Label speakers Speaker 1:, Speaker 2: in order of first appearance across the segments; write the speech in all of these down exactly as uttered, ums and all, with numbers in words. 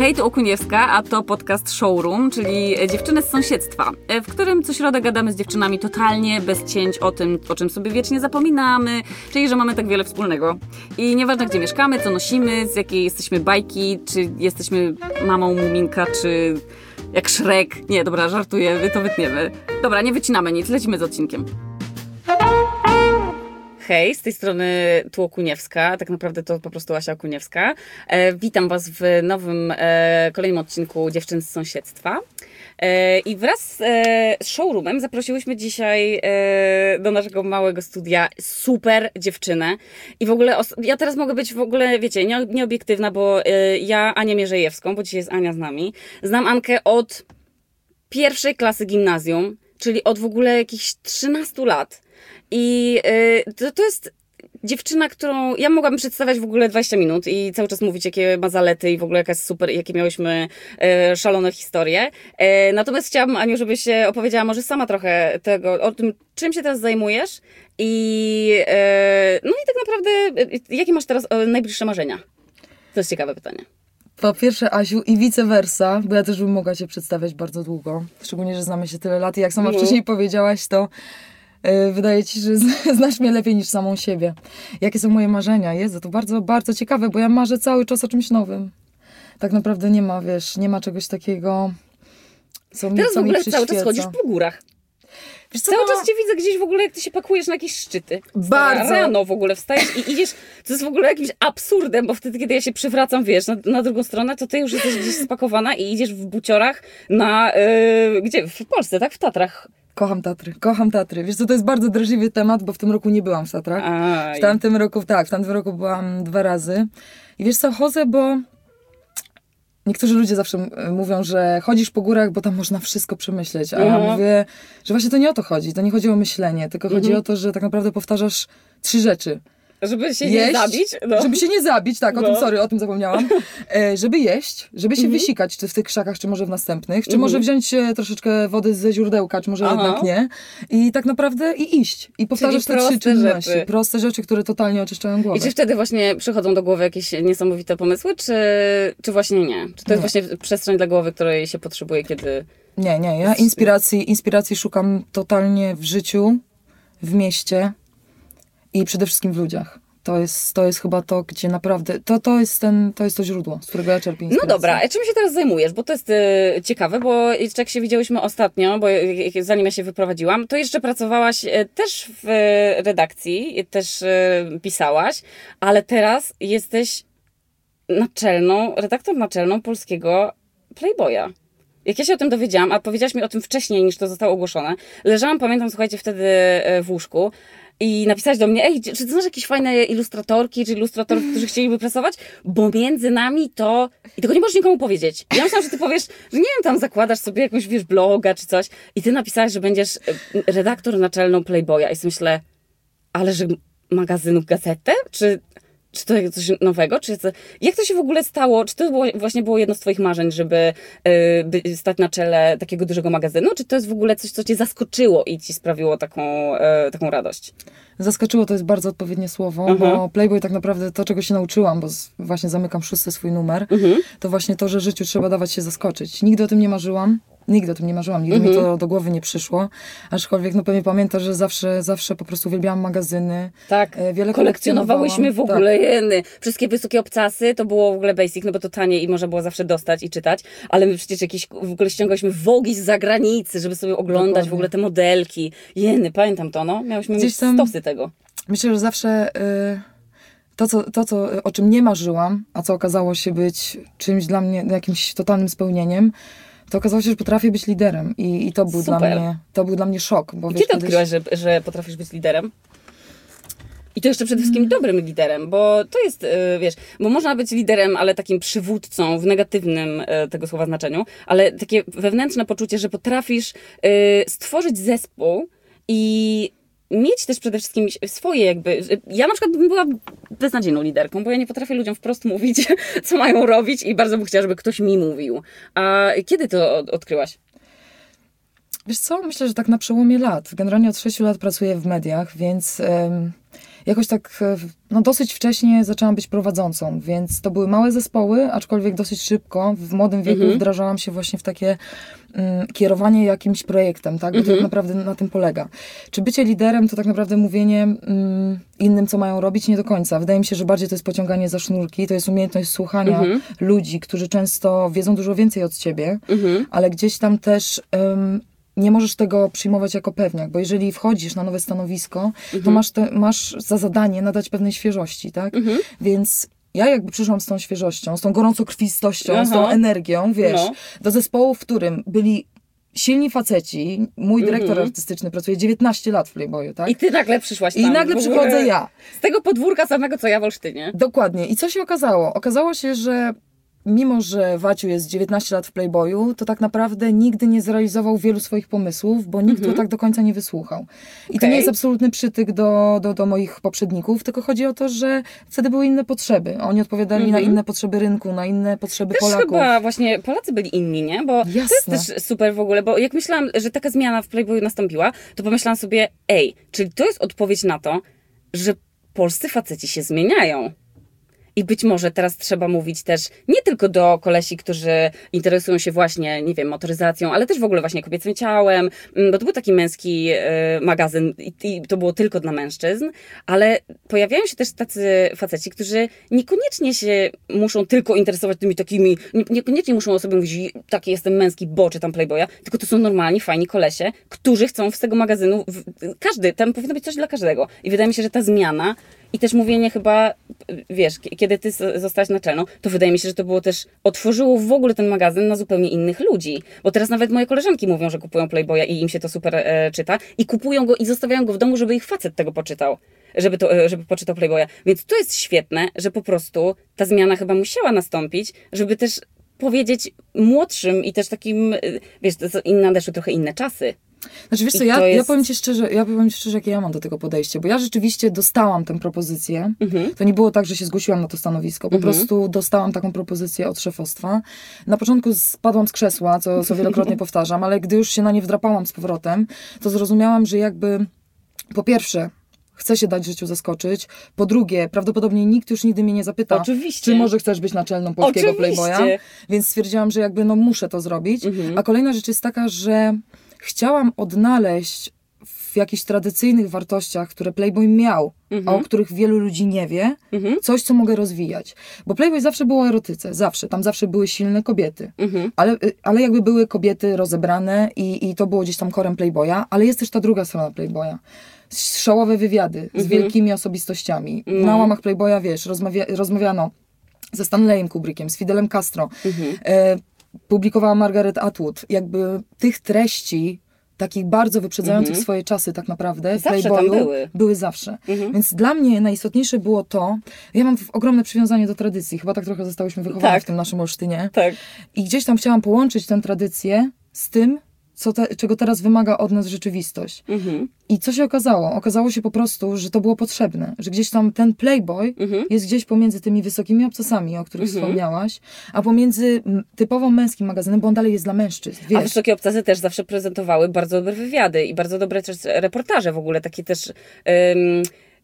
Speaker 1: Hej, tu Okuniewska, a to podcast Showroom, czyli dziewczyny z sąsiedztwa, w którym co środę gadamy z dziewczynami totalnie bez cięć o tym, o czym sobie wiecznie zapominamy, czyli że mamy tak wiele wspólnego. I nieważne, gdzie mieszkamy, co nosimy, z jakiej jesteśmy bajki, czy jesteśmy mamą Muminka, czy jak Shrek. Nie, dobra, żartuję, to wytniemy. Dobra, nie wycinamy nic, lecimy z odcinkiem. Hej, z tej strony tu Okuniewska, tak naprawdę to po prostu Asia Okuniewska. E, witam Was w nowym, e, kolejnym odcinku Dziewczyn z sąsiedztwa. E, I wraz e, z showroomem zaprosiłyśmy dzisiaj e, do naszego małego studia super dziewczynę. I w ogóle, os- ja teraz mogę być w ogóle, wiecie, nie, nieobiektywna, bo e, ja Anię Mierzejewską, bo dzisiaj jest Ania z nami, znam Ankę od pierwszej klasy gimnazjum, czyli od w ogóle jakichś trzynastu lat. I y, to, to jest dziewczyna, którą ja mogłabym przedstawiać w ogóle dwadzieścia minut i cały czas mówić, jakie ma zalety i w ogóle jaka jest super, jakie miałyśmy y, szalone historie. Y, natomiast chciałabym, Aniu, żebyś się opowiedziała może sama trochę tego, o tym, czym się teraz zajmujesz i y, no i tak naprawdę, y, jakie masz teraz y, najbliższe marzenia? To jest ciekawe pytanie.
Speaker 2: Po pierwsze, Asiu, i vice versa, bo ja też bym mogła Cię przedstawiać bardzo długo. Szczególnie, że znamy się tyle lat i jak sama no. wcześniej powiedziałaś, to yy, wydaje Ci, że znasz mnie lepiej niż samą siebie. Jakie są moje marzenia? Jezu, to bardzo, bardzo ciekawe, bo ja marzę cały czas o czymś nowym. Tak naprawdę nie ma, wiesz, nie ma czegoś takiego, co mi,
Speaker 1: Teraz
Speaker 2: co
Speaker 1: w ogóle
Speaker 2: mi
Speaker 1: cały czas chodzisz po górach. Wiesz co, Cały no... czas Cię widzę gdzieś w ogóle, jak Ty się pakujesz na jakieś szczyty.
Speaker 2: Bardzo.
Speaker 1: Rano w ogóle wstajesz i idziesz, to jest w ogóle jakimś absurdem, bo wtedy, kiedy ja się przywracam, wiesz, na, na drugą stronę, to Ty już jesteś gdzieś spakowana i idziesz w buciorach na, yy, gdzie? W Polsce, tak? W Tatrach.
Speaker 2: Kocham Tatry, kocham Tatry. Wiesz co, to jest bardzo drażliwy temat, bo w tym roku nie byłam w Tatrach.
Speaker 1: Aj.
Speaker 2: W tamtym roku, tak, w tamtym roku byłam dwa razy. I wiesz co, chodzę, bo niektórzy ludzie zawsze mówią, że chodzisz po górach, bo tam można wszystko przemyśleć. A ja
Speaker 1: Mhm.
Speaker 2: mówię, że właśnie to nie o to chodzi. To nie chodzi o myślenie, tylko chodzi
Speaker 1: Mhm.
Speaker 2: o to, że tak naprawdę powtarzasz trzy rzeczy.
Speaker 1: Żeby się
Speaker 2: Jeść,
Speaker 1: nie zabić. No.
Speaker 2: Żeby się nie zabić, tak, o
Speaker 1: No.
Speaker 2: tym, sorry, o tym zapomniałam. E, żeby jeść, żeby się
Speaker 1: Mhm.
Speaker 2: wysikać, czy w tych krzakach, czy może w następnych, czy
Speaker 1: Mhm.
Speaker 2: może wziąć e, troszeczkę wody ze źródełka, czy może
Speaker 1: Aha.
Speaker 2: jednak nie. I tak naprawdę i iść. I powtarzasz te trzy
Speaker 1: proste
Speaker 2: czynności.
Speaker 1: rzeczy.
Speaker 2: Proste rzeczy, które totalnie oczyszczają głowę.
Speaker 1: I czy wtedy właśnie przychodzą do głowy jakieś niesamowite pomysły, czy, czy właśnie nie? Czy to jest
Speaker 2: Nie.
Speaker 1: właśnie przestrzeń dla głowy, której się potrzebuje, kiedy...
Speaker 2: Nie, nie, ja inspiracji, inspiracji szukam totalnie w życiu, w mieście i przede wszystkim w ludziach. To jest, to jest chyba to, gdzie naprawdę, to, to, jest ten, to jest to źródło, z którego ja czerpię inspirację.
Speaker 1: No dobra, a czym się teraz zajmujesz? Bo to jest e, ciekawe, bo jeszcze jak się widziałyśmy ostatnio, bo e, zanim ja się wyprowadziłam, to jeszcze pracowałaś e, też w e, redakcji, też e, pisałaś, ale teraz jesteś naczelną, redaktor naczelną polskiego Playboya. Jak ja się o tym dowiedziałam, a powiedziałaś mi o tym wcześniej, niż to zostało ogłoszone, leżałam, pamiętam, słuchajcie, wtedy e, w łóżku, i napisać do mnie, ej, czy ty znasz jakieś fajne ilustratorki, czy ilustratorów, którzy chcieliby pracować? Bo między nami to... I tego nie możesz nikomu powiedzieć. Ja myślałam, że ty powiesz, że nie wiem, tam zakładasz sobie jakąś, wiesz, bloga czy coś. I ty napisałaś, że będziesz redaktor naczelną Playboya. I sobie myślę, ale że magazynu Gazetę? Czy... Czy to jest coś nowego? Czy to, jak to się w ogóle stało? Czy to było, właśnie było jedno z twoich marzeń, żeby y, stać na czele takiego dużego magazynu? Czy to jest w ogóle coś, co cię zaskoczyło i ci sprawiło taką, y, taką radość?
Speaker 2: Zaskoczyło to jest bardzo odpowiednie słowo,
Speaker 1: Mhm.
Speaker 2: bo Playboy tak naprawdę to, czego się nauczyłam, bo z, właśnie zamykam szósty swój numer,
Speaker 1: Mhm.
Speaker 2: to właśnie to, że życiu trzeba dawać się zaskoczyć. Nigdy o tym nie marzyłam. Nigdy o tym nie marzyłam, nigdy
Speaker 1: Mhm.
Speaker 2: mi to do głowy nie przyszło. Aczkolwiek, no pewnie pamiętasz, że zawsze, zawsze po prostu uwielbiałam magazyny.
Speaker 1: Tak,
Speaker 2: E, wiele
Speaker 1: kolekcjonowałyśmy w
Speaker 2: kolekcjonowałam.
Speaker 1: ogóle, jeny. Wszystkie wysokie obcasy, to było w ogóle basic, no bo to tanie i można było zawsze dostać i czytać, ale my przecież jakieś, w ogóle ściągałyśmy wogi z zagranicy, żeby sobie oglądać
Speaker 2: Dokładnie.
Speaker 1: w ogóle te modelki. Jeny, pamiętam to, no. Miałyśmy
Speaker 2: Gdzieś
Speaker 1: mieć
Speaker 2: tam-
Speaker 1: stosy tego.
Speaker 2: Myślę, że zawsze y, to, co, to co, o czym nie marzyłam, a co okazało się być czymś dla mnie, jakimś totalnym spełnieniem, to okazało się, że potrafię być liderem. I, i to, był dla
Speaker 1: Super.
Speaker 2: mnie, to był dla mnie szok. Bo
Speaker 1: I
Speaker 2: wiesz,
Speaker 1: kiedy
Speaker 2: kiedyś-
Speaker 1: odkryłaś, że, że potrafisz być liderem? I to jeszcze przede wszystkim dobrym liderem, bo to jest, y, wiesz, bo można być liderem, ale takim przywódcą w negatywnym y, tego słowa znaczeniu, ale takie wewnętrzne poczucie, że potrafisz y, stworzyć zespół i mieć też przede wszystkim swoje jakby... Ja na przykład bym była beznadziejną liderką, bo ja nie potrafię ludziom wprost mówić, co mają robić i bardzo bym chciała, żeby ktoś mi mówił. A kiedy to od- odkryłaś?
Speaker 2: Wiesz co, myślę, że tak na przełomie lat. Generalnie od sześciu lat pracuję w mediach, więc um, jakoś tak no, dosyć wcześnie zaczęłam być prowadzącą, więc to były małe zespoły, aczkolwiek dosyć szybko, w młodym wieku mhm. wdrażałam się właśnie w takie um, kierowanie jakimś projektem, tak? Bo mhm. to tak naprawdę na tym polega. Czy bycie liderem to tak naprawdę mówienie um, innym, co mają robić? Nie do końca. Wydaje mi się, że bardziej to jest pociąganie za sznurki, to jest umiejętność słuchania mhm. ludzi, którzy często wiedzą dużo więcej od ciebie, mhm. ale gdzieś tam też um, nie możesz tego przyjmować jako pewniak, bo jeżeli wchodzisz na nowe stanowisko, mhm. to masz, te, masz za zadanie nadać pewnej świeżości, tak? Mhm. Więc ja jakby przyszłam z tą świeżością, z tą gorącokrwistością, Aha. z tą energią, wiesz, no. do zespołu, w którym byli silni faceci. Mój dyrektor mm-hmm. artystyczny pracuje dziewiętnaście lat w Playboyu, tak?
Speaker 1: I ty nagle przyszłaś tam.
Speaker 2: I nagle przychodzę ja.
Speaker 1: Z tego podwórka samego, co ja w Olsztynie.
Speaker 2: Dokładnie. I co się okazało? Okazało się, że mimo, że Waciu jest dziewiętnaście lat w Playboyu, to tak naprawdę nigdy nie zrealizował wielu swoich pomysłów, bo nikt mm-hmm. go tak do końca nie wysłuchał. I okay. to nie jest absolutny przytyk do, do, do moich poprzedników, tylko chodzi o to, że wtedy były inne potrzeby. Oni odpowiadali mm-hmm. na inne potrzeby rynku, na inne potrzeby też Polaków.
Speaker 1: Chyba właśnie Polacy byli inni, nie? Bo Jasne. to jest też super w ogóle, bo jak myślałam, że taka zmiana w Playboyu nastąpiła, to pomyślałam sobie, ej, czyli to jest odpowiedź na to, że polscy faceci się zmieniają. I być może teraz trzeba mówić też nie tylko do kolesi, którzy interesują się właśnie, nie wiem, motoryzacją, ale też w ogóle właśnie kobiecym ciałem, bo to był taki męski y, magazyn i, i to było tylko dla mężczyzn, ale pojawiają się też tacy faceci, którzy niekoniecznie się muszą tylko interesować tymi takimi, nie, niekoniecznie muszą o sobie mówić, taki jestem męski, bo czytam Playboya, tylko to są normalni, fajni kolesie, którzy chcą z tego magazynu, w, każdy, tam powinno być coś dla każdego. I wydaje mi się, że ta zmiana i też mówienie chyba, wiesz, kiedy ty zostałaś naczelną, to wydaje mi się, że to było też, otworzyło w ogóle ten magazyn na zupełnie innych ludzi. Bo teraz nawet moje koleżanki mówią, że kupują Playboya i im się to super e, czyta i kupują go i zostawiają go w domu, żeby ich facet tego poczytał. Żeby, to, żeby poczytał Playboya. Więc to jest świetne, że po prostu ta zmiana chyba musiała nastąpić, żeby też powiedzieć młodszym i też takim, wiesz, nadeszły trochę inne czasy.
Speaker 2: Znaczy wiesz co, ja, jest... ja powiem ci szczerze, ja powiem ci szczerze, jakie ja mam do tego podejście, bo ja rzeczywiście dostałam tę propozycję. Mhm. To nie było tak, że się zgłosiłam na to stanowisko, po mhm. prostu dostałam taką propozycję od szefostwa. Na początku spadłam z krzesła, co, co wielokrotnie powtarzam, ale gdy już się na nie wdrapałam z powrotem, to zrozumiałam, że jakby po pierwsze chcę się dać życiu zaskoczyć. Po drugie, prawdopodobnie nikt już nigdy mnie nie zapyta,
Speaker 1: Oczywiście.
Speaker 2: czy może chcesz być naczelną polskiego
Speaker 1: Oczywiście.
Speaker 2: Playboya. Więc stwierdziłam, że jakby no muszę to zrobić. Mhm. A kolejna rzecz jest taka, że chciałam odnaleźć w jakichś tradycyjnych wartościach, które Playboy miał, mhm. a o których wielu ludzi nie wie, mhm. coś, co mogę rozwijać. Bo Playboy zawsze było o erotyce, zawsze. Tam zawsze były silne kobiety. Mhm. Ale, ale jakby były kobiety rozebrane i, i to było gdzieś tam korem Playboya, ale jest też ta druga strona Playboya. Szałowe wywiady mhm. z wielkimi osobistościami. Mhm. Na łamach Playboya, wiesz, rozmawia, rozmawiano ze Stanleyem Kubrickiem, z Fidelem Castro. Mhm. E, publikowała Margaret Atwood. Jakby tych treści, takich bardzo wyprzedzających mhm. swoje czasy tak naprawdę, w
Speaker 1: zawsze
Speaker 2: Playboyu,
Speaker 1: tam były.
Speaker 2: były zawsze. Mhm. Więc dla mnie najistotniejsze było to, ja mam ogromne przywiązanie do tradycji, chyba tak trochę zostałyśmy wychowane tak. w tym naszym Olsztynie.
Speaker 1: Tak.
Speaker 2: I gdzieś tam chciałam połączyć tę tradycję z tym, co te, czego teraz wymaga od nas rzeczywistość. Mhm. I co się okazało? Okazało się po prostu, że to było potrzebne. Że gdzieś tam ten Playboy mhm. jest gdzieś pomiędzy tymi wysokimi obcasami, o których mhm. wspomniałaś, a pomiędzy typowo męskim magazynem, bo on dalej jest dla mężczyzn. Wiesz.
Speaker 1: A wysokie obcasy też zawsze prezentowały bardzo dobre wywiady i bardzo dobre też reportaże w ogóle, takie też... Um,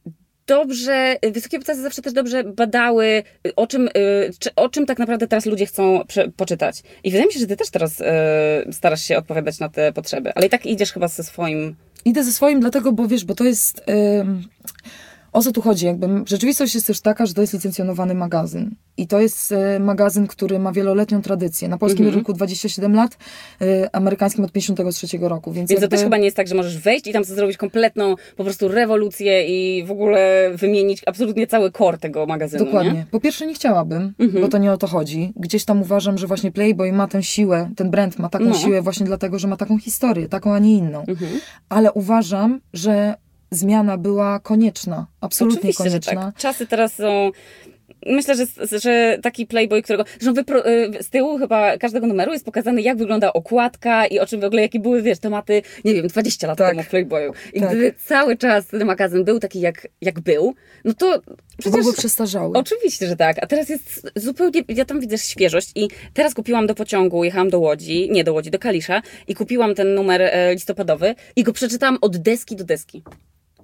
Speaker 1: Dobrze, wysokie obcasy zawsze też dobrze badały, o czym, o czym tak naprawdę teraz ludzie chcą prze, poczytać. I wydaje mi się, że ty też teraz y, starasz się odpowiadać na te potrzeby, ale i tak idziesz chyba ze swoim...
Speaker 2: Idę ze swoim dlatego, bo wiesz, bo to jest... Y, o co tu chodzi? Jakby rzeczywistość jest też taka, że to jest licencjonowany magazyn. I to jest y, magazyn, który ma wieloletnią tradycję. Na polskim mm-hmm. rynku dwadzieścia siedem lat, y, amerykańskim od pięćdziesiątego trzeciego roku. Więc,
Speaker 1: Więc
Speaker 2: jakby...
Speaker 1: to też chyba nie jest tak, że możesz wejść i tam zrobić kompletną po prostu rewolucję i w ogóle wymienić absolutnie cały core tego magazynu.
Speaker 2: Dokładnie.
Speaker 1: Nie?
Speaker 2: Po pierwsze nie chciałabym, mm-hmm. bo to nie o to chodzi. Gdzieś tam uważam, że właśnie Playboy ma tę siłę, ten brand ma taką no. siłę właśnie dlatego, że ma taką historię, taką, a nie inną. Mm-hmm. Ale uważam, że zmiana była konieczna. Absolutnie
Speaker 1: Oczywiście,
Speaker 2: konieczna.
Speaker 1: Że tak. Czasy teraz są... Myślę, że, że taki Playboy, którego... Że wypro, z tyłu chyba każdego numeru jest pokazane, jak wygląda okładka i o czym w ogóle, jakie były, wiesz, tematy, nie wiem, dwadzieścia lat tak. temu w Playboyu. I tak. gdyby cały czas ten magazyn był taki, jak, jak był, no to...
Speaker 2: Przecież byłby przestarzały.
Speaker 1: Oczywiście, że tak. A teraz jest zupełnie... Ja tam widzę świeżość i teraz kupiłam do pociągu, jechałam do Łodzi, nie do Łodzi, do Kalisza i kupiłam ten numer listopadowy i go przeczytałam od deski do deski.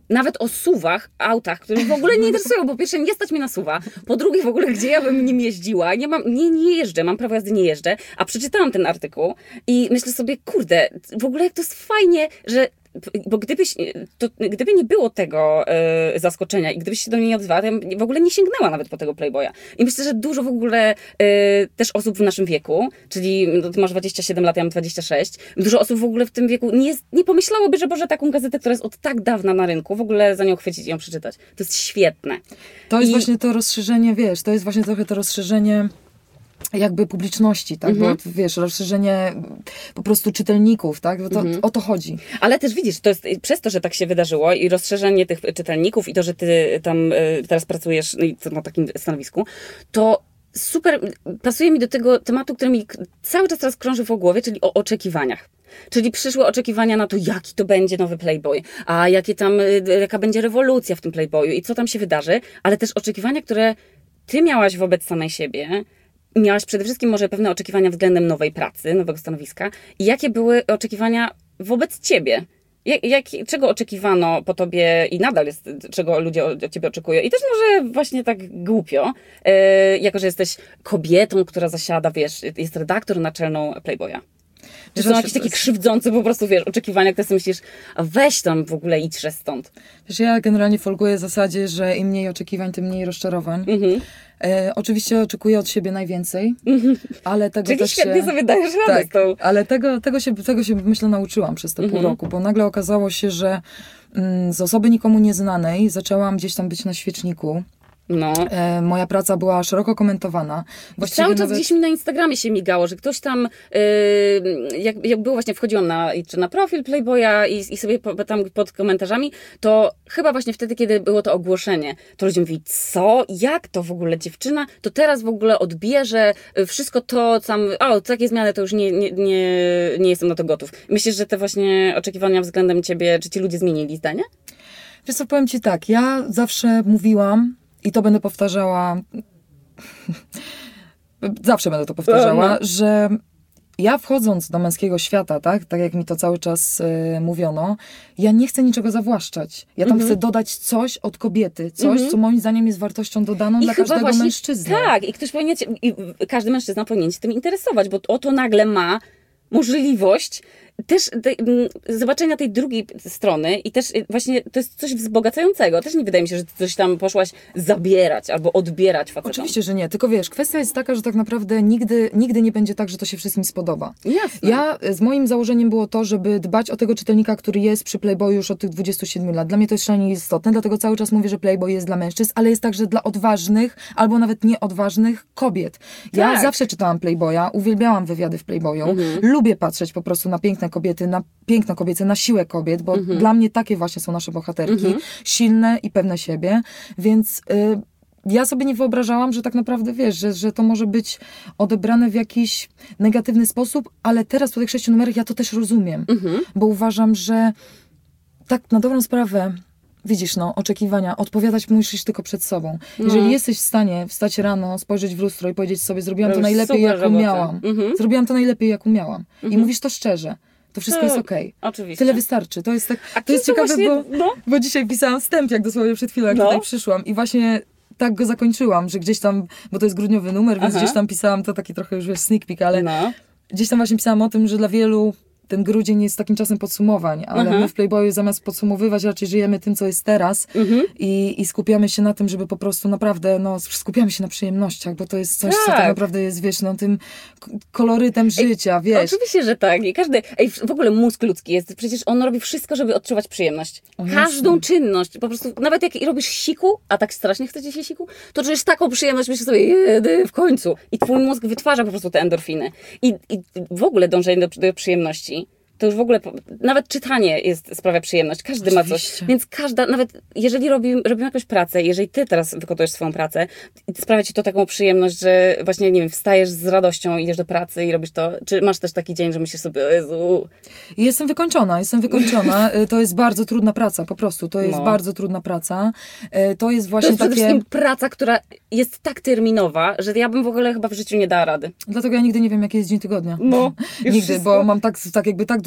Speaker 1: nawet o suwach, autach, które w ogóle nie interesują. Po pierwsze, nie stać mnie na suwa. Po drugie, w ogóle, gdzie ja bym nim jeździła. Nie, mam, nie, nie jeżdżę, mam prawo jazdy, nie jeżdżę. A przeczytałam ten artykuł i myślę sobie, kurde, w ogóle jak to jest fajnie, że bo gdybyś, to, gdyby nie było tego y, zaskoczenia i gdybyś się do mnie nie odezwała, to ja w ogóle nie sięgnęła nawet po tego Playboya. I myślę, że dużo w ogóle y, też osób w naszym wieku, czyli no, ty masz dwadzieścia siedem lat, ja mam dwadzieścia sześć, dużo osób w ogóle w tym wieku nie, nie pomyślałoby, że Boże, taką gazetę, która jest od tak dawna na rynku, w ogóle za nią chwycić i ją przeczytać. To jest świetne.
Speaker 2: To jest
Speaker 1: I...
Speaker 2: właśnie to rozszerzenie, wiesz, to jest właśnie trochę to rozszerzenie jakby publiczności, tak, mhm. bo wiesz, rozszerzenie po prostu czytelników, tak, to, mhm. o to chodzi.
Speaker 1: Ale też widzisz, to jest przez to, że tak się wydarzyło i rozszerzenie tych czytelników i to, że ty tam y, teraz pracujesz na takim stanowisku, to super pasuje mi do tego tematu, który mi cały czas teraz krąży w głowie, czyli o oczekiwaniach. Czyli przyszłe oczekiwania na to, jaki to będzie nowy Playboy, a jakie tam, jaka będzie rewolucja w tym Playboyu i co tam się wydarzy, ale też oczekiwania, które ty miałaś wobec samej siebie. Miałaś przede wszystkim może pewne oczekiwania względem nowej pracy, nowego stanowiska. I jakie były oczekiwania wobec ciebie? Jak, jak, czego oczekiwano po tobie i nadal jest, czego ludzie od ciebie oczekują? I też może właśnie tak głupio, yy, jako że jesteś kobietą, która zasiada, wiesz, jest redaktor naczelną Playboya. Czy są jakieś takie krzywdzące po prostu, wiesz, oczekiwania, które sobie myślisz, a weź tam w ogóle idźże stąd.
Speaker 2: Wiesz, ja generalnie folguję w zasadzie, że im mniej oczekiwań, tym mniej rozczarowań. Mhm. E, oczywiście oczekuję od siebie najwięcej, mhm. ale tego
Speaker 1: Czyli
Speaker 2: też
Speaker 1: świetnie
Speaker 2: się...
Speaker 1: sobie dajesz radę
Speaker 2: tak,
Speaker 1: z tą...
Speaker 2: ale tego, tego, się, tego się, myślę, nauczyłam przez te mhm. pół roku, bo nagle okazało się, że mm, z osoby nikomu nieznanej zaczęłam gdzieś tam być na świeczniku.
Speaker 1: No.
Speaker 2: E, moja praca była szeroko komentowana.
Speaker 1: Właściwie cały czas nawet... gdzieś mi na Instagramie się migało, że ktoś tam, yy, jak, jak było właśnie, wchodziłam na, czy na profil Playboya i, i sobie po, tam pod komentarzami, to chyba właśnie wtedy, kiedy było to ogłoszenie, to ludzie mówili, co? Jak to w ogóle dziewczyna? To teraz w ogóle odbierze wszystko to, tam, o, takie zmiany, to już nie, nie, nie, nie jestem na to gotów. Myślisz, że te właśnie oczekiwania względem ciebie, czy ci ludzie zmienili zdanie?
Speaker 2: Wiesz co, powiem ci tak, ja zawsze mówiłam, i to będę powtarzała, zawsze będę to powtarzała, no. że ja wchodząc do męskiego świata, tak, tak jak mi to cały czas y, mówiono, ja nie chcę niczego zawłaszczać. Ja tam mm-hmm. chcę dodać coś od kobiety, coś, mm-hmm. co moim zdaniem jest wartością dodaną I dla każdego właśnie, mężczyzny.
Speaker 1: Tak, i ktoś powinien, i każdy mężczyzna powinien się tym interesować, bo oto nagle ma możliwość też te, zobaczenia tej drugiej strony i też właśnie to jest coś wzbogacającego. Też nie wydaje mi się, że ty coś tam poszłaś zabierać albo odbierać facetom.
Speaker 2: Oczywiście, że nie. Tylko wiesz, kwestia jest taka, że tak naprawdę nigdy, nigdy nie będzie tak, że to się wszystkim spodoba.
Speaker 1: Jasne.
Speaker 2: Ja, z moim założeniem było to, żeby dbać o tego czytelnika, który jest przy Playboyu już od tych dwudziestu siedmiu lat. Dla mnie to jest szalenie istotne, dlatego cały czas mówię, że Playboy jest dla mężczyzn, ale jest także dla odważnych albo nawet nieodważnych kobiet. Ja tak. zawsze czytałam Playboya, uwielbiałam wywiady w Playboyu, mhm. lubię patrzeć po prostu na piękne kobiety, na piękno kobiece, na siłę kobiet, bo mhm. dla mnie takie właśnie są nasze bohaterki, mhm. silne i pewne siebie, więc y, ja sobie nie wyobrażałam, że tak naprawdę, wiesz, że, że to może być odebrane w jakiś negatywny sposób, ale teraz po tych sześciu numerach ja to też rozumiem, mhm. bo uważam, że tak na dobrą sprawę, widzisz, no, oczekiwania, odpowiadać musisz tylko przed sobą. Jeżeli no. jesteś w stanie wstać rano, spojrzeć w lustro i powiedzieć sobie, zrobiłam to, to najlepiej, jak robota. umiałam. Mhm. Zrobiłam to najlepiej, jak umiałam. Mhm. I mówisz to szczerze. To wszystko tak, jest okej.
Speaker 1: Okay.
Speaker 2: Tyle wystarczy. To jest tak, A to jest ciekawe, właśnie, bo, no? bo dzisiaj pisałam wstęp, jak dosłownie przed chwilą, jak no. tutaj przyszłam. I właśnie tak go zakończyłam, że gdzieś tam, bo to jest grudniowy numer, więc Aha. gdzieś tam pisałam, to taki trochę już wiesz, sneak peek, ale no. gdzieś tam właśnie pisałam o tym, że dla wielu ten grudzień jest takim czasem podsumowań, ale Aha. my w Playboyu zamiast podsumowywać raczej żyjemy tym, co jest teraz mhm. i, i skupiamy się na tym, żeby po prostu naprawdę, no skupiamy się na przyjemnościach, bo to jest coś, tak. co tak naprawdę jest, wiesz, no tym kolorytem życia, ej, wiesz.
Speaker 1: Oczywiście, że tak. I każdy, ej, w ogóle mózg ludzki jest, przecież on robi wszystko, żeby odczuwać przyjemność. O, Każdą czynność, po prostu, nawet jak robisz siku, a tak strasznie chcecie się siku, to czujesz taką przyjemność, myślisz sobie, jedy, w końcu. I twój mózg wytwarza po prostu te endorfiny. I, i w ogóle dążenie do, do przyjemności, to już w ogóle, nawet czytanie jest, sprawia przyjemność. Każdy Oczywiście. ma coś. Więc każda, nawet jeżeli robimy, robimy jakąś pracę, jeżeli ty teraz wykonujesz swoją pracę, sprawia ci to taką przyjemność, że właśnie, nie wiem, wstajesz z radością, idziesz do pracy i robisz to. Czy masz też taki dzień, że myślisz sobie, o Jezu.
Speaker 2: Jestem wykończona, jestem wykończona. To jest bardzo trudna praca, po prostu. To jest no. bardzo trudna praca. To jest właśnie to jest takie... przede wszystkim
Speaker 1: praca, która jest tak terminowa, że ja bym w ogóle chyba w życiu nie dała rady.
Speaker 2: Dlatego ja nigdy nie wiem, jaki jest dzień tygodnia.
Speaker 1: No.
Speaker 2: Nigdy,
Speaker 1: wszystko.
Speaker 2: bo mam tak, tak jakby tak dużo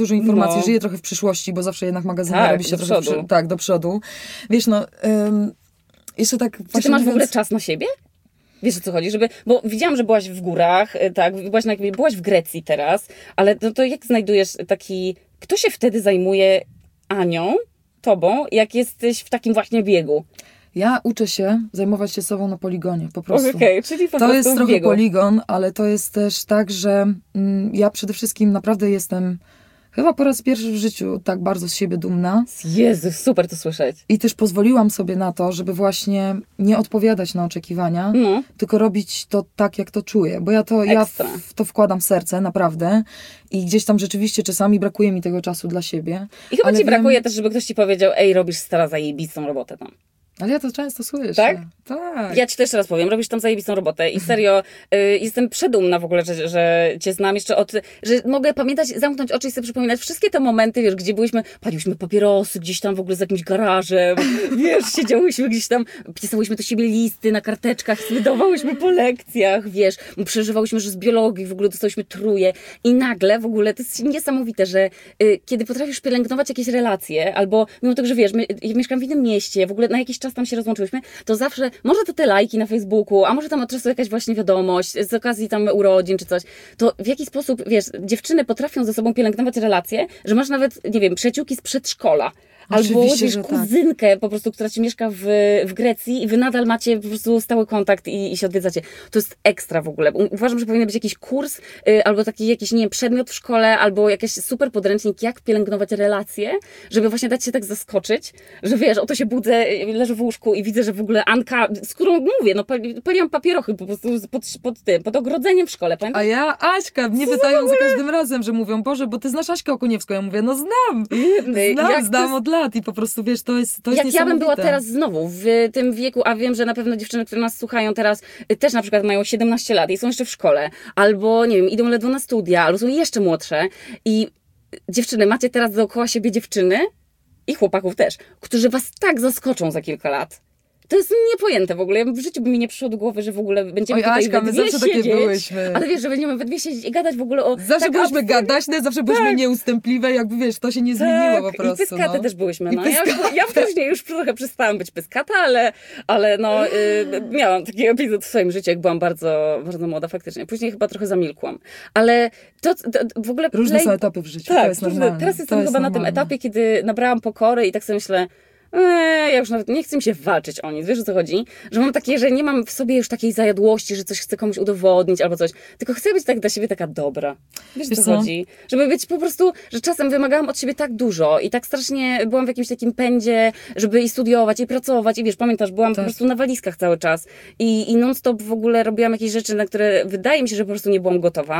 Speaker 2: dużo informacji,
Speaker 1: No.
Speaker 2: żyję trochę w przyszłości, bo zawsze jednak magazyny
Speaker 1: Tak,
Speaker 2: robi się
Speaker 1: do
Speaker 2: trochę
Speaker 1: przodu.
Speaker 2: Przy, tak, do przodu. Wiesz, no, ym, jeszcze tak...
Speaker 1: Czy ty masz w ogóle czas na siebie? Wiesz, o co chodzi? Żeby, bo widziałam, że byłaś w górach, y, tak, byłaś, na, byłaś w Grecji teraz, ale no to jak znajdujesz taki... Kto się wtedy zajmuje Anią, tobą, jak jesteś w takim właśnie biegu?
Speaker 2: Ja uczę się zajmować się sobą na poligonie, po prostu.
Speaker 1: Okej, okay, czyli po
Speaker 2: to
Speaker 1: prostu
Speaker 2: jest
Speaker 1: w
Speaker 2: trochę
Speaker 1: biegu.
Speaker 2: poligon, ale to jest też tak, że mm, ja przede wszystkim naprawdę jestem chyba po raz pierwszy w życiu tak bardzo z siebie dumna.
Speaker 1: Jezus, super to słyszeć.
Speaker 2: I też pozwoliłam sobie na to, żeby właśnie nie odpowiadać na oczekiwania,
Speaker 1: No.
Speaker 2: tylko robić to tak, jak to czuję. Bo ja to, ja w, w to wkładam serce, naprawdę. I gdzieś tam rzeczywiście czasami brakuje mi tego czasu dla siebie.
Speaker 1: I chyba
Speaker 2: ale
Speaker 1: ci
Speaker 2: wiem,
Speaker 1: brakuje też, żeby ktoś ci powiedział, ej, robisz stara zajebistą robotę tam.
Speaker 2: Ale ja to często słyszę.
Speaker 1: Tak?
Speaker 2: Tak.
Speaker 1: Ja ci to jeszcze raz powiem, robisz tam zajebistą robotę i serio y, jestem przedumna w ogóle, że, że cię znam jeszcze od, że mogę pamiętać, zamknąć oczy i sobie przypominać wszystkie te momenty, wiesz, gdzie byliśmy, paliłyśmy papierosy gdzieś tam w ogóle z jakimś garażem, wiesz, siedziałyśmy gdzieś tam, pisałyśmy do siebie listy na karteczkach, wydawałyśmy po lekcjach, wiesz, przeżywałyśmy, że z biologii w ogóle dostałyśmy truje i nagle w ogóle to jest niesamowite, że y, kiedy potrafisz pielęgnować jakieś relacje, albo mimo tego, że wiesz, my, ja mieszkam w innym mieście, w ogóle na jakiś czas tam się rozłączyłyśmy, to zawsze, może to te lajki na Facebooku, a może tam od czasu jakaś właśnie wiadomość, z okazji tam urodzin czy coś, to w jaki sposób, wiesz, dziewczyny potrafią ze sobą pielęgnować relacje, że masz nawet, nie wiem, przyjaciółki z przedszkola, albo
Speaker 2: Oczywiście,
Speaker 1: wiesz,
Speaker 2: że tak.
Speaker 1: kuzynkę po prostu, która ci mieszka w, w Grecji i wy nadal macie po prostu stały kontakt i, i się odwiedzacie. To jest ekstra w ogóle. Uważam, że powinien być jakiś kurs, y, albo taki jakiś, nie wiem, przedmiot w szkole, albo jakiś super podręcznik, jak pielęgnować relacje, żeby właśnie dać się tak zaskoczyć, że wiesz, oto się budzę, leżę w łóżku i widzę, że w ogóle Anka, z którą mówię, no pali, paliłam papierochy po prostu pod, pod tym, pod ogrodzeniem w szkole, pamiętasz?
Speaker 2: A ja, Aśka, mnie pytają za każdym razem, że mówią, Boże, bo ty znasz Aśkę Okuniewską. Ja mówię, no znam, znam,
Speaker 1: Jak
Speaker 2: znam
Speaker 1: to
Speaker 2: od lat i po prostu, wiesz, to jest, to jest
Speaker 1: Jak ja bym była
Speaker 2: niesamowite.
Speaker 1: teraz znowu w tym wieku, a wiem, że na pewno dziewczyny, które nas słuchają teraz, y, też na przykład mają siedemnaście lat i są jeszcze w szkole, albo, nie wiem, idą ledwo na studia, albo są jeszcze młodsze i dziewczyny, macie teraz dookoła siebie dziewczyny i chłopaków też, którzy was tak zaskoczą za kilka lat. To jest niepojęte w ogóle. Ja w życiu by mi nie przyszło do głowy, że w ogóle będziemy
Speaker 2: Oj,
Speaker 1: tutaj
Speaker 2: Aśka,
Speaker 1: we
Speaker 2: my
Speaker 1: dwie
Speaker 2: zawsze takie
Speaker 1: siedzieć,
Speaker 2: byłyśmy.
Speaker 1: ale wiesz, że będziemy we dwie siedzieć i gadać w ogóle o...
Speaker 2: Zawsze
Speaker 1: tak
Speaker 2: byliśmy
Speaker 1: absurd-
Speaker 2: gadaśne, zawsze byliśmy
Speaker 1: Tak.
Speaker 2: nieustępliwe, jakby wiesz, to się nie zmieniło po prostu.
Speaker 1: I pyskate
Speaker 2: no.
Speaker 1: też byłyśmy.
Speaker 2: I
Speaker 1: No. Ja, ja wcześniej już trochę przestałam być pyskata, ale, ale no, y, miałam taki epizod w swoim życiu, jak byłam bardzo, bardzo młoda faktycznie. Później chyba trochę zamilkłam. Ale to, to w ogóle...
Speaker 2: Różne
Speaker 1: play...
Speaker 2: są etapy w życiu,
Speaker 1: Tak,
Speaker 2: to jest
Speaker 1: różne.
Speaker 2: normalne.
Speaker 1: Teraz
Speaker 2: To
Speaker 1: jestem
Speaker 2: jest
Speaker 1: chyba na tym
Speaker 2: normalne.
Speaker 1: etapie, kiedy nabrałam pokory i tak sobie myślę, Eee, ja już nawet nie chcę mi się walczyć o nic, wiesz o co chodzi? Że mam takie, że nie mam w sobie już takiej zajadłości, że coś chcę komuś udowodnić albo coś, tylko chcę być tak dla siebie taka dobra. Wiesz,
Speaker 2: Wiesz
Speaker 1: o co
Speaker 2: co?
Speaker 1: chodzi? Żeby być po prostu, że czasem wymagałam od siebie tak dużo i tak strasznie byłam w jakimś takim pędzie, żeby i studiować, i pracować i wiesz, pamiętasz, byłam
Speaker 2: Tak.
Speaker 1: po prostu na walizkach cały czas i, i non-stop w ogóle robiłam jakieś rzeczy, na które wydaje mi się, że po prostu nie byłam gotowa.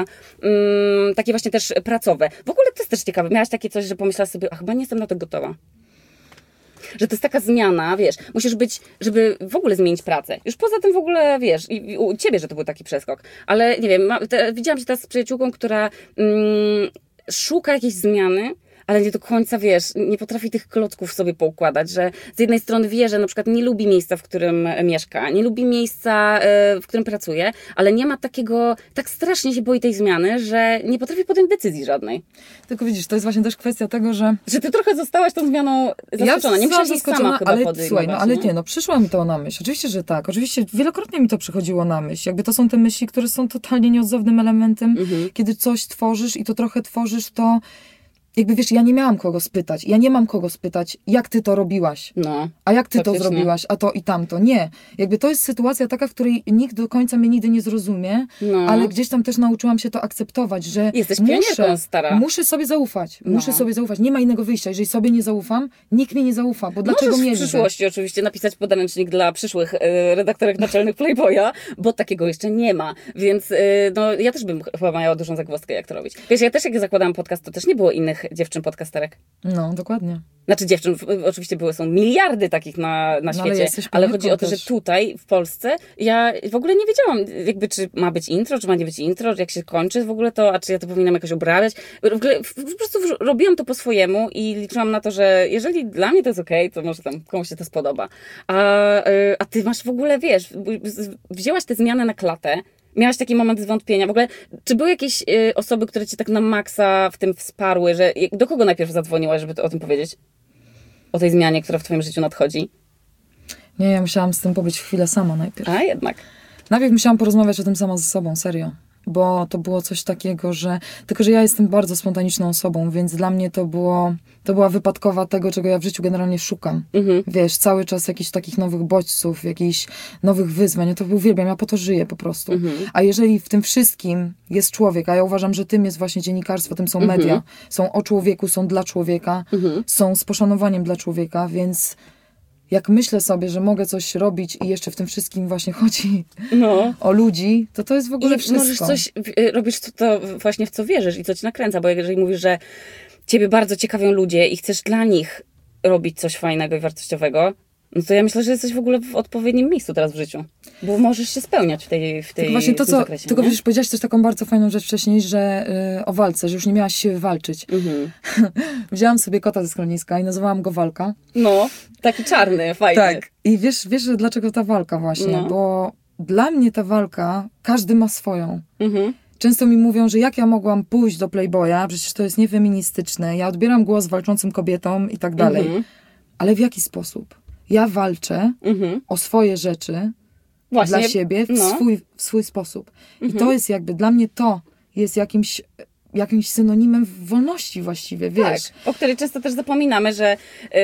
Speaker 1: Mm, takie właśnie też pracowe. W ogóle to jest też ciekawe. Miałaś takie coś, że pomyślałaś sobie, a chyba nie jestem na to gotowa. Że to jest taka zmiana, wiesz, musisz być, żeby w ogóle zmienić pracę. Już poza tym w ogóle, wiesz, i, i u ciebie, że to był taki przeskok. Ale nie wiem, ma, te, widziałam się teraz z przyjaciółką, która mm, szuka jakiejś zmiany, ale nie do końca, wiesz, nie potrafi tych klocków sobie poukładać, że z jednej strony wie, że na przykład nie lubi miejsca, w którym mieszka, nie lubi miejsca, y, w którym pracuje, ale nie ma takiego, tak strasznie się boi tej zmiany, że nie potrafi podjąć decyzji żadnej.
Speaker 2: Tylko widzisz, to jest właśnie też kwestia tego, że
Speaker 1: Że ty trochę zostałaś tą zmianą zaskoczona. Nie musiałaś jej sama chyba
Speaker 2: ale
Speaker 1: podejmować.
Speaker 2: słuchaj, no ale
Speaker 1: nie?
Speaker 2: nie, no przyszło mi to na myśl. Oczywiście, że tak. Oczywiście wielokrotnie mi to przychodziło na myśl. Jakby to są te myśli, które są totalnie nieodzownym elementem.
Speaker 1: Mhm.
Speaker 2: Kiedy coś tworzysz i to trochę tworzysz, to jakby wiesz, ja nie miałam kogo spytać. Ja nie mam kogo spytać, jak ty to robiłaś.
Speaker 1: No.
Speaker 2: A jak ty to
Speaker 1: Faktycznie.
Speaker 2: zrobiłaś, a to i tamto. Nie. Jakby to jest sytuacja taka, w której nikt do końca mnie nigdy nie zrozumie,
Speaker 1: No.
Speaker 2: ale gdzieś tam też nauczyłam się to akceptować, że
Speaker 1: Jesteś
Speaker 2: muszę,
Speaker 1: pionierką, stara.
Speaker 2: muszę sobie zaufać. Muszę
Speaker 1: No.
Speaker 2: sobie zaufać. Nie ma innego wyjścia. Jeżeli sobie nie zaufam, nikt mnie nie zaufa, bo dlaczego
Speaker 1: Możesz w
Speaker 2: mieliby?
Speaker 1: przyszłości oczywiście napisać podręcznik dla przyszłych y, redaktorek naczelnych Playboya, bo takiego jeszcze nie ma. Więc y, no, ja też bym chyba miała dużą zagwozdkę, jak to robić. Wiesz, ja też jak zakładałam podcast, to też nie było innych dziewczyn podcasterek.
Speaker 2: No, dokładnie.
Speaker 1: Znaczy dziewczyn, w- oczywiście były, są miliardy takich na, na
Speaker 2: No, ale
Speaker 1: świecie,
Speaker 2: jesteś
Speaker 1: ale
Speaker 2: pionierką
Speaker 1: chodzi o to, że
Speaker 2: też.
Speaker 1: tutaj w Polsce ja w ogóle nie wiedziałam, jakby czy ma być intro, czy ma nie być intro, jak się kończy w ogóle to, a czy ja to powinnam jakoś obrabiać. W ogóle w- po prostu w- robiłam to po swojemu i liczyłam na to, że jeżeli dla mnie to jest okej, to może tam komuś się to spodoba. A, y, a ty masz w ogóle, wiesz, w- z- wzięłaś tę zmianę na klatę, Miałaś taki moment zwątpienia. W ogóle, czy były jakieś y, osoby, które cię tak na maksa w tym wsparły, że do kogo najpierw zadzwoniłaś, żeby to, o tym powiedzieć? O tej zmianie, która w twoim życiu nadchodzi?
Speaker 2: Nie, ja musiałam z tym pobyć chwilę sama najpierw.
Speaker 1: A, jednak.
Speaker 2: Najpierw musiałam porozmawiać o tym sama ze sobą, serio. Bo to było coś takiego, że... Tylko, że ja jestem bardzo spontaniczną osobą, więc dla mnie to było... To była wypadkowa tego, czego ja w życiu generalnie szukam. Mhm. Wiesz, cały czas jakichś takich nowych bodźców, jakichś nowych wyzwań. Ja to uwielbiam, ja po to żyję po prostu. Mhm. A jeżeli w tym wszystkim jest człowiek, a ja uważam, że tym jest właśnie dziennikarstwo, tym są mhm. media, są o człowieku, są dla człowieka, mhm. są z poszanowaniem dla człowieka, więc... Jak myślę sobie, że mogę coś robić i jeszcze w tym wszystkim właśnie chodzi no. o ludzi, to to jest w ogóle
Speaker 1: I
Speaker 2: wszystko.
Speaker 1: Możesz coś, robisz to, to właśnie w co wierzysz i co ci nakręca, bo jeżeli mówisz, że ciebie bardzo ciekawią ludzie i chcesz dla nich robić coś fajnego i wartościowego, no to ja myślę, że jesteś w ogóle w odpowiednim miejscu teraz w życiu. Bo możesz się spełniać w tej w tej
Speaker 2: tylko właśnie to, co,
Speaker 1: zakresie.
Speaker 2: Tylko wiesz, powiedziałaś też taką bardzo fajną rzecz wcześniej, że yy, o walce, że już nie miałaś siły walczyć. Mhm. Wzięłam sobie kota ze schroniska i nazywałam go Walka.
Speaker 1: No, taki czarny, fajny.
Speaker 2: Tak. I wiesz, wiesz, że dlaczego ta walka właśnie? No. Bo dla mnie ta walka, każdy ma swoją. Mhm. Często mi mówią, że jak ja mogłam pójść do Playboya, przecież to jest niefeministyczne. Ja odbieram głos walczącym kobietom i tak dalej. Mhm. Ale w jaki sposób? Ja walczę mhm. o swoje rzeczy Właśnie, dla siebie w, no. swój, w swój sposób. Mhm. I to jest jakby, dla mnie to jest jakimś, jakimś synonimem wolności właściwie, wiesz.
Speaker 1: Tak, o której często też zapominamy, że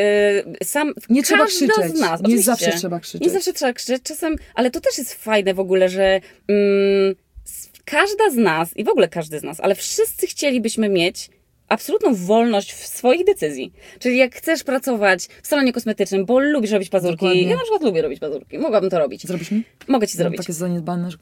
Speaker 1: yy, sam
Speaker 2: nie trzeba krzyczeć.
Speaker 1: Z nas,
Speaker 2: nie zawsze trzeba krzyczeć.
Speaker 1: Nie zawsze trzeba krzyczeć, czasem, ale to też jest fajne w ogóle, że yy, każda z nas i w ogóle każdy z nas, ale wszyscy chcielibyśmy mieć absolutną wolność w swoich decyzji. Czyli jak chcesz pracować w salonie kosmetycznym, bo lubisz robić pazurki. Dokładnie. Ja na przykład lubię robić pazurki. Mogłabym to robić.
Speaker 2: Zrobisz mi?
Speaker 1: Mogę ci zrobić.
Speaker 2: No, takie zaniedbane, że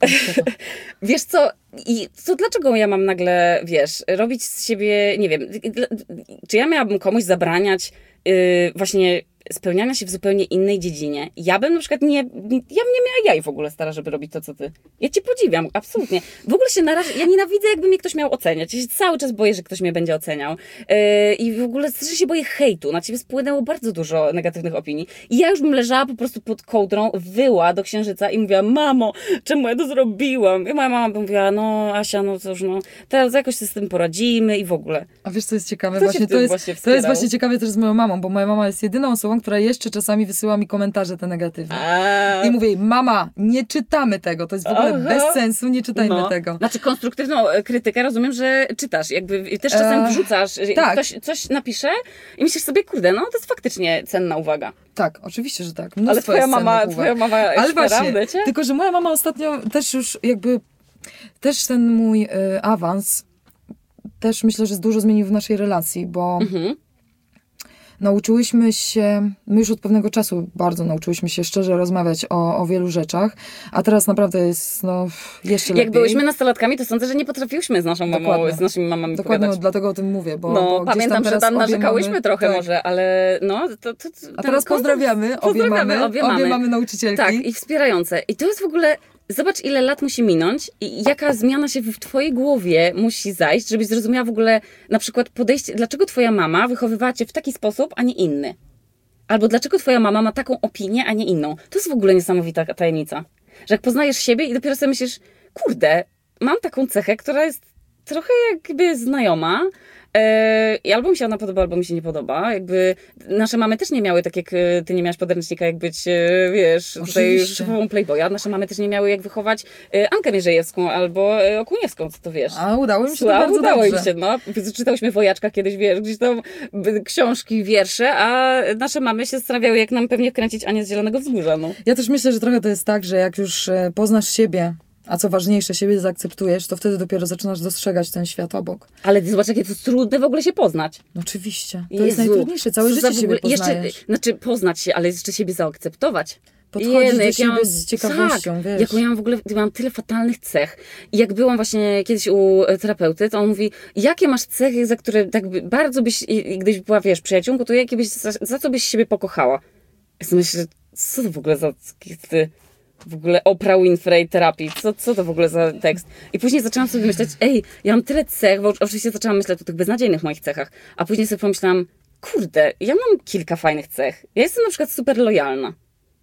Speaker 1: Wiesz co, i co, dlaczego ja mam nagle, wiesz, robić z siebie, nie wiem, czy ja miałabym komuś zabraniać yy, właśnie spełniania się w zupełnie innej dziedzinie. Ja bym na przykład nie, ja bym nie miała jaj w ogóle stara, żeby robić to, co ty. Ja cię podziwiam, absolutnie. W ogóle się narażę, ja nienawidzę, jakby mnie ktoś miał oceniać. Ja się cały czas boję, że ktoś mnie będzie oceniał. Yy, I w ogóle strasznie się boję hejtu. Na ciebie spłynęło bardzo dużo negatywnych opinii. I ja już bym leżała po prostu pod kołdrą, wyła do księżyca i mówiła, mamo, czemu ja to zrobiłam? I moja mama by mówiła, no Asia, no cóż, no teraz jakoś się z tym poradzimy i w ogóle.
Speaker 2: A wiesz, co jest ciekawe? Właśnie to, jest, właśnie to jest właśnie ciekawe też z moją mamą, bo moja mama jest jedyną osobą, która jeszcze czasami wysyła mi komentarze te negatywne. A... I mówię jej, mama, nie czytamy tego, to jest w ogóle Aha. bez sensu, nie czytajmy no. tego.
Speaker 1: Znaczy konstruktywną krytykę rozumiem, że czytasz, jakby też czasem e... wrzucasz, tak. ktoś coś napisze i myślisz sobie, kurde, no to jest faktycznie cenna uwaga.
Speaker 2: Tak, oczywiście, że tak.
Speaker 1: Mnóstwo Ale twoja mama, twoja mama
Speaker 2: Ale właśnie, tylko że moja mama ostatnio też już jakby, też ten mój y, awans też myślę, że dużo zmienił w naszej relacji, bo mhm. nauczyłyśmy się, my już od pewnego czasu bardzo nauczyłyśmy się szczerze rozmawiać o, o wielu rzeczach, a teraz naprawdę jest no, jeszcze lepiej.
Speaker 1: Jak byłyśmy nastolatkami, to sądzę, że nie potrafiłyśmy z naszą mamą,
Speaker 2: Dokładnie.
Speaker 1: z naszymi mamami
Speaker 2: Dokładnie,
Speaker 1: pogadać.
Speaker 2: no, dlatego o tym mówię. Bo,
Speaker 1: no,
Speaker 2: bo
Speaker 1: pamiętam,
Speaker 2: tam
Speaker 1: że tam narzekałyśmy
Speaker 2: mamy,
Speaker 1: trochę
Speaker 2: tak.
Speaker 1: może, ale no... To, to, to,
Speaker 2: a teraz pozdrawiamy, obie mamy, obie mamy, obie mamy nauczycielki.
Speaker 1: Tak, i wspierające. I to jest w ogóle... Zobacz, ile lat musi minąć i jaka zmiana się w twojej głowie musi zajść, żebyś zrozumiała w ogóle na przykład podejście, dlaczego twoja mama wychowywała cię w taki sposób, a nie inny. Albo dlaczego twoja mama ma taką opinię, a nie inną. To jest w ogóle niesamowita tajemnica. Że jak poznajesz siebie i dopiero sobie myślisz, kurde, mam taką cechę, która jest trochę jakby znajoma, i albo mi się ona podoba, albo mi się nie podoba. Jakby nasze mamy też nie miały, tak jak ty nie miałaś podręcznika, jak być, wiesz, tutaj szefową Playboya. Nasze mamy też nie miały, jak wychować Ankę Mierzejewską albo Okuniewską, co to wiesz.
Speaker 2: A udało mi się
Speaker 1: Słucha,
Speaker 2: to bardzo
Speaker 1: udało
Speaker 2: dobrze.
Speaker 1: mi się, no. Czytałyśmy Wojaczka kiedyś, wiesz, gdzieś tam książki, wiersze, a nasze mamy się zastanawiały, jak nam pewnie wkręcić Anię z Zielonego Wzgórza, no.
Speaker 2: Ja też myślę, że trochę to jest tak, że jak już poznasz siebie, a co ważniejsze, siebie zaakceptujesz, to wtedy dopiero zaczynasz dostrzegać ten świat obok.
Speaker 1: Ale zobacz, jakie to jest trudne w ogóle się poznać.
Speaker 2: No oczywiście. To
Speaker 1: Jezu,
Speaker 2: jest najtrudniejsze. Całe życie siebie poznajesz.
Speaker 1: Jeszcze, znaczy poznać się, ale jeszcze siebie zaakceptować.
Speaker 2: Podchodzić do siebie mam, z ciekawością,
Speaker 1: tak,
Speaker 2: wiesz.
Speaker 1: Jak ja mam w ogóle, mam tyle fatalnych cech. I jak byłam właśnie kiedyś u terapeuty, to on mówi, jakie masz cechy, za które tak bardzo byś, gdybyś była, wiesz, przyjaciółką, to jakie byś, za, za co byś siebie pokochała? Ja sobie myślę, co to w ogóle za... Ty, w ogóle Oprah Winfrey terapii. Co, co to w ogóle za tekst? I później zaczęłam sobie myśleć, ej, ja mam tyle cech, bo oczywiście zaczęłam myśleć o tych beznadziejnych moich cechach, a później sobie pomyślałam, kurde, ja mam kilka fajnych cech. Ja jestem na przykład super lojalna.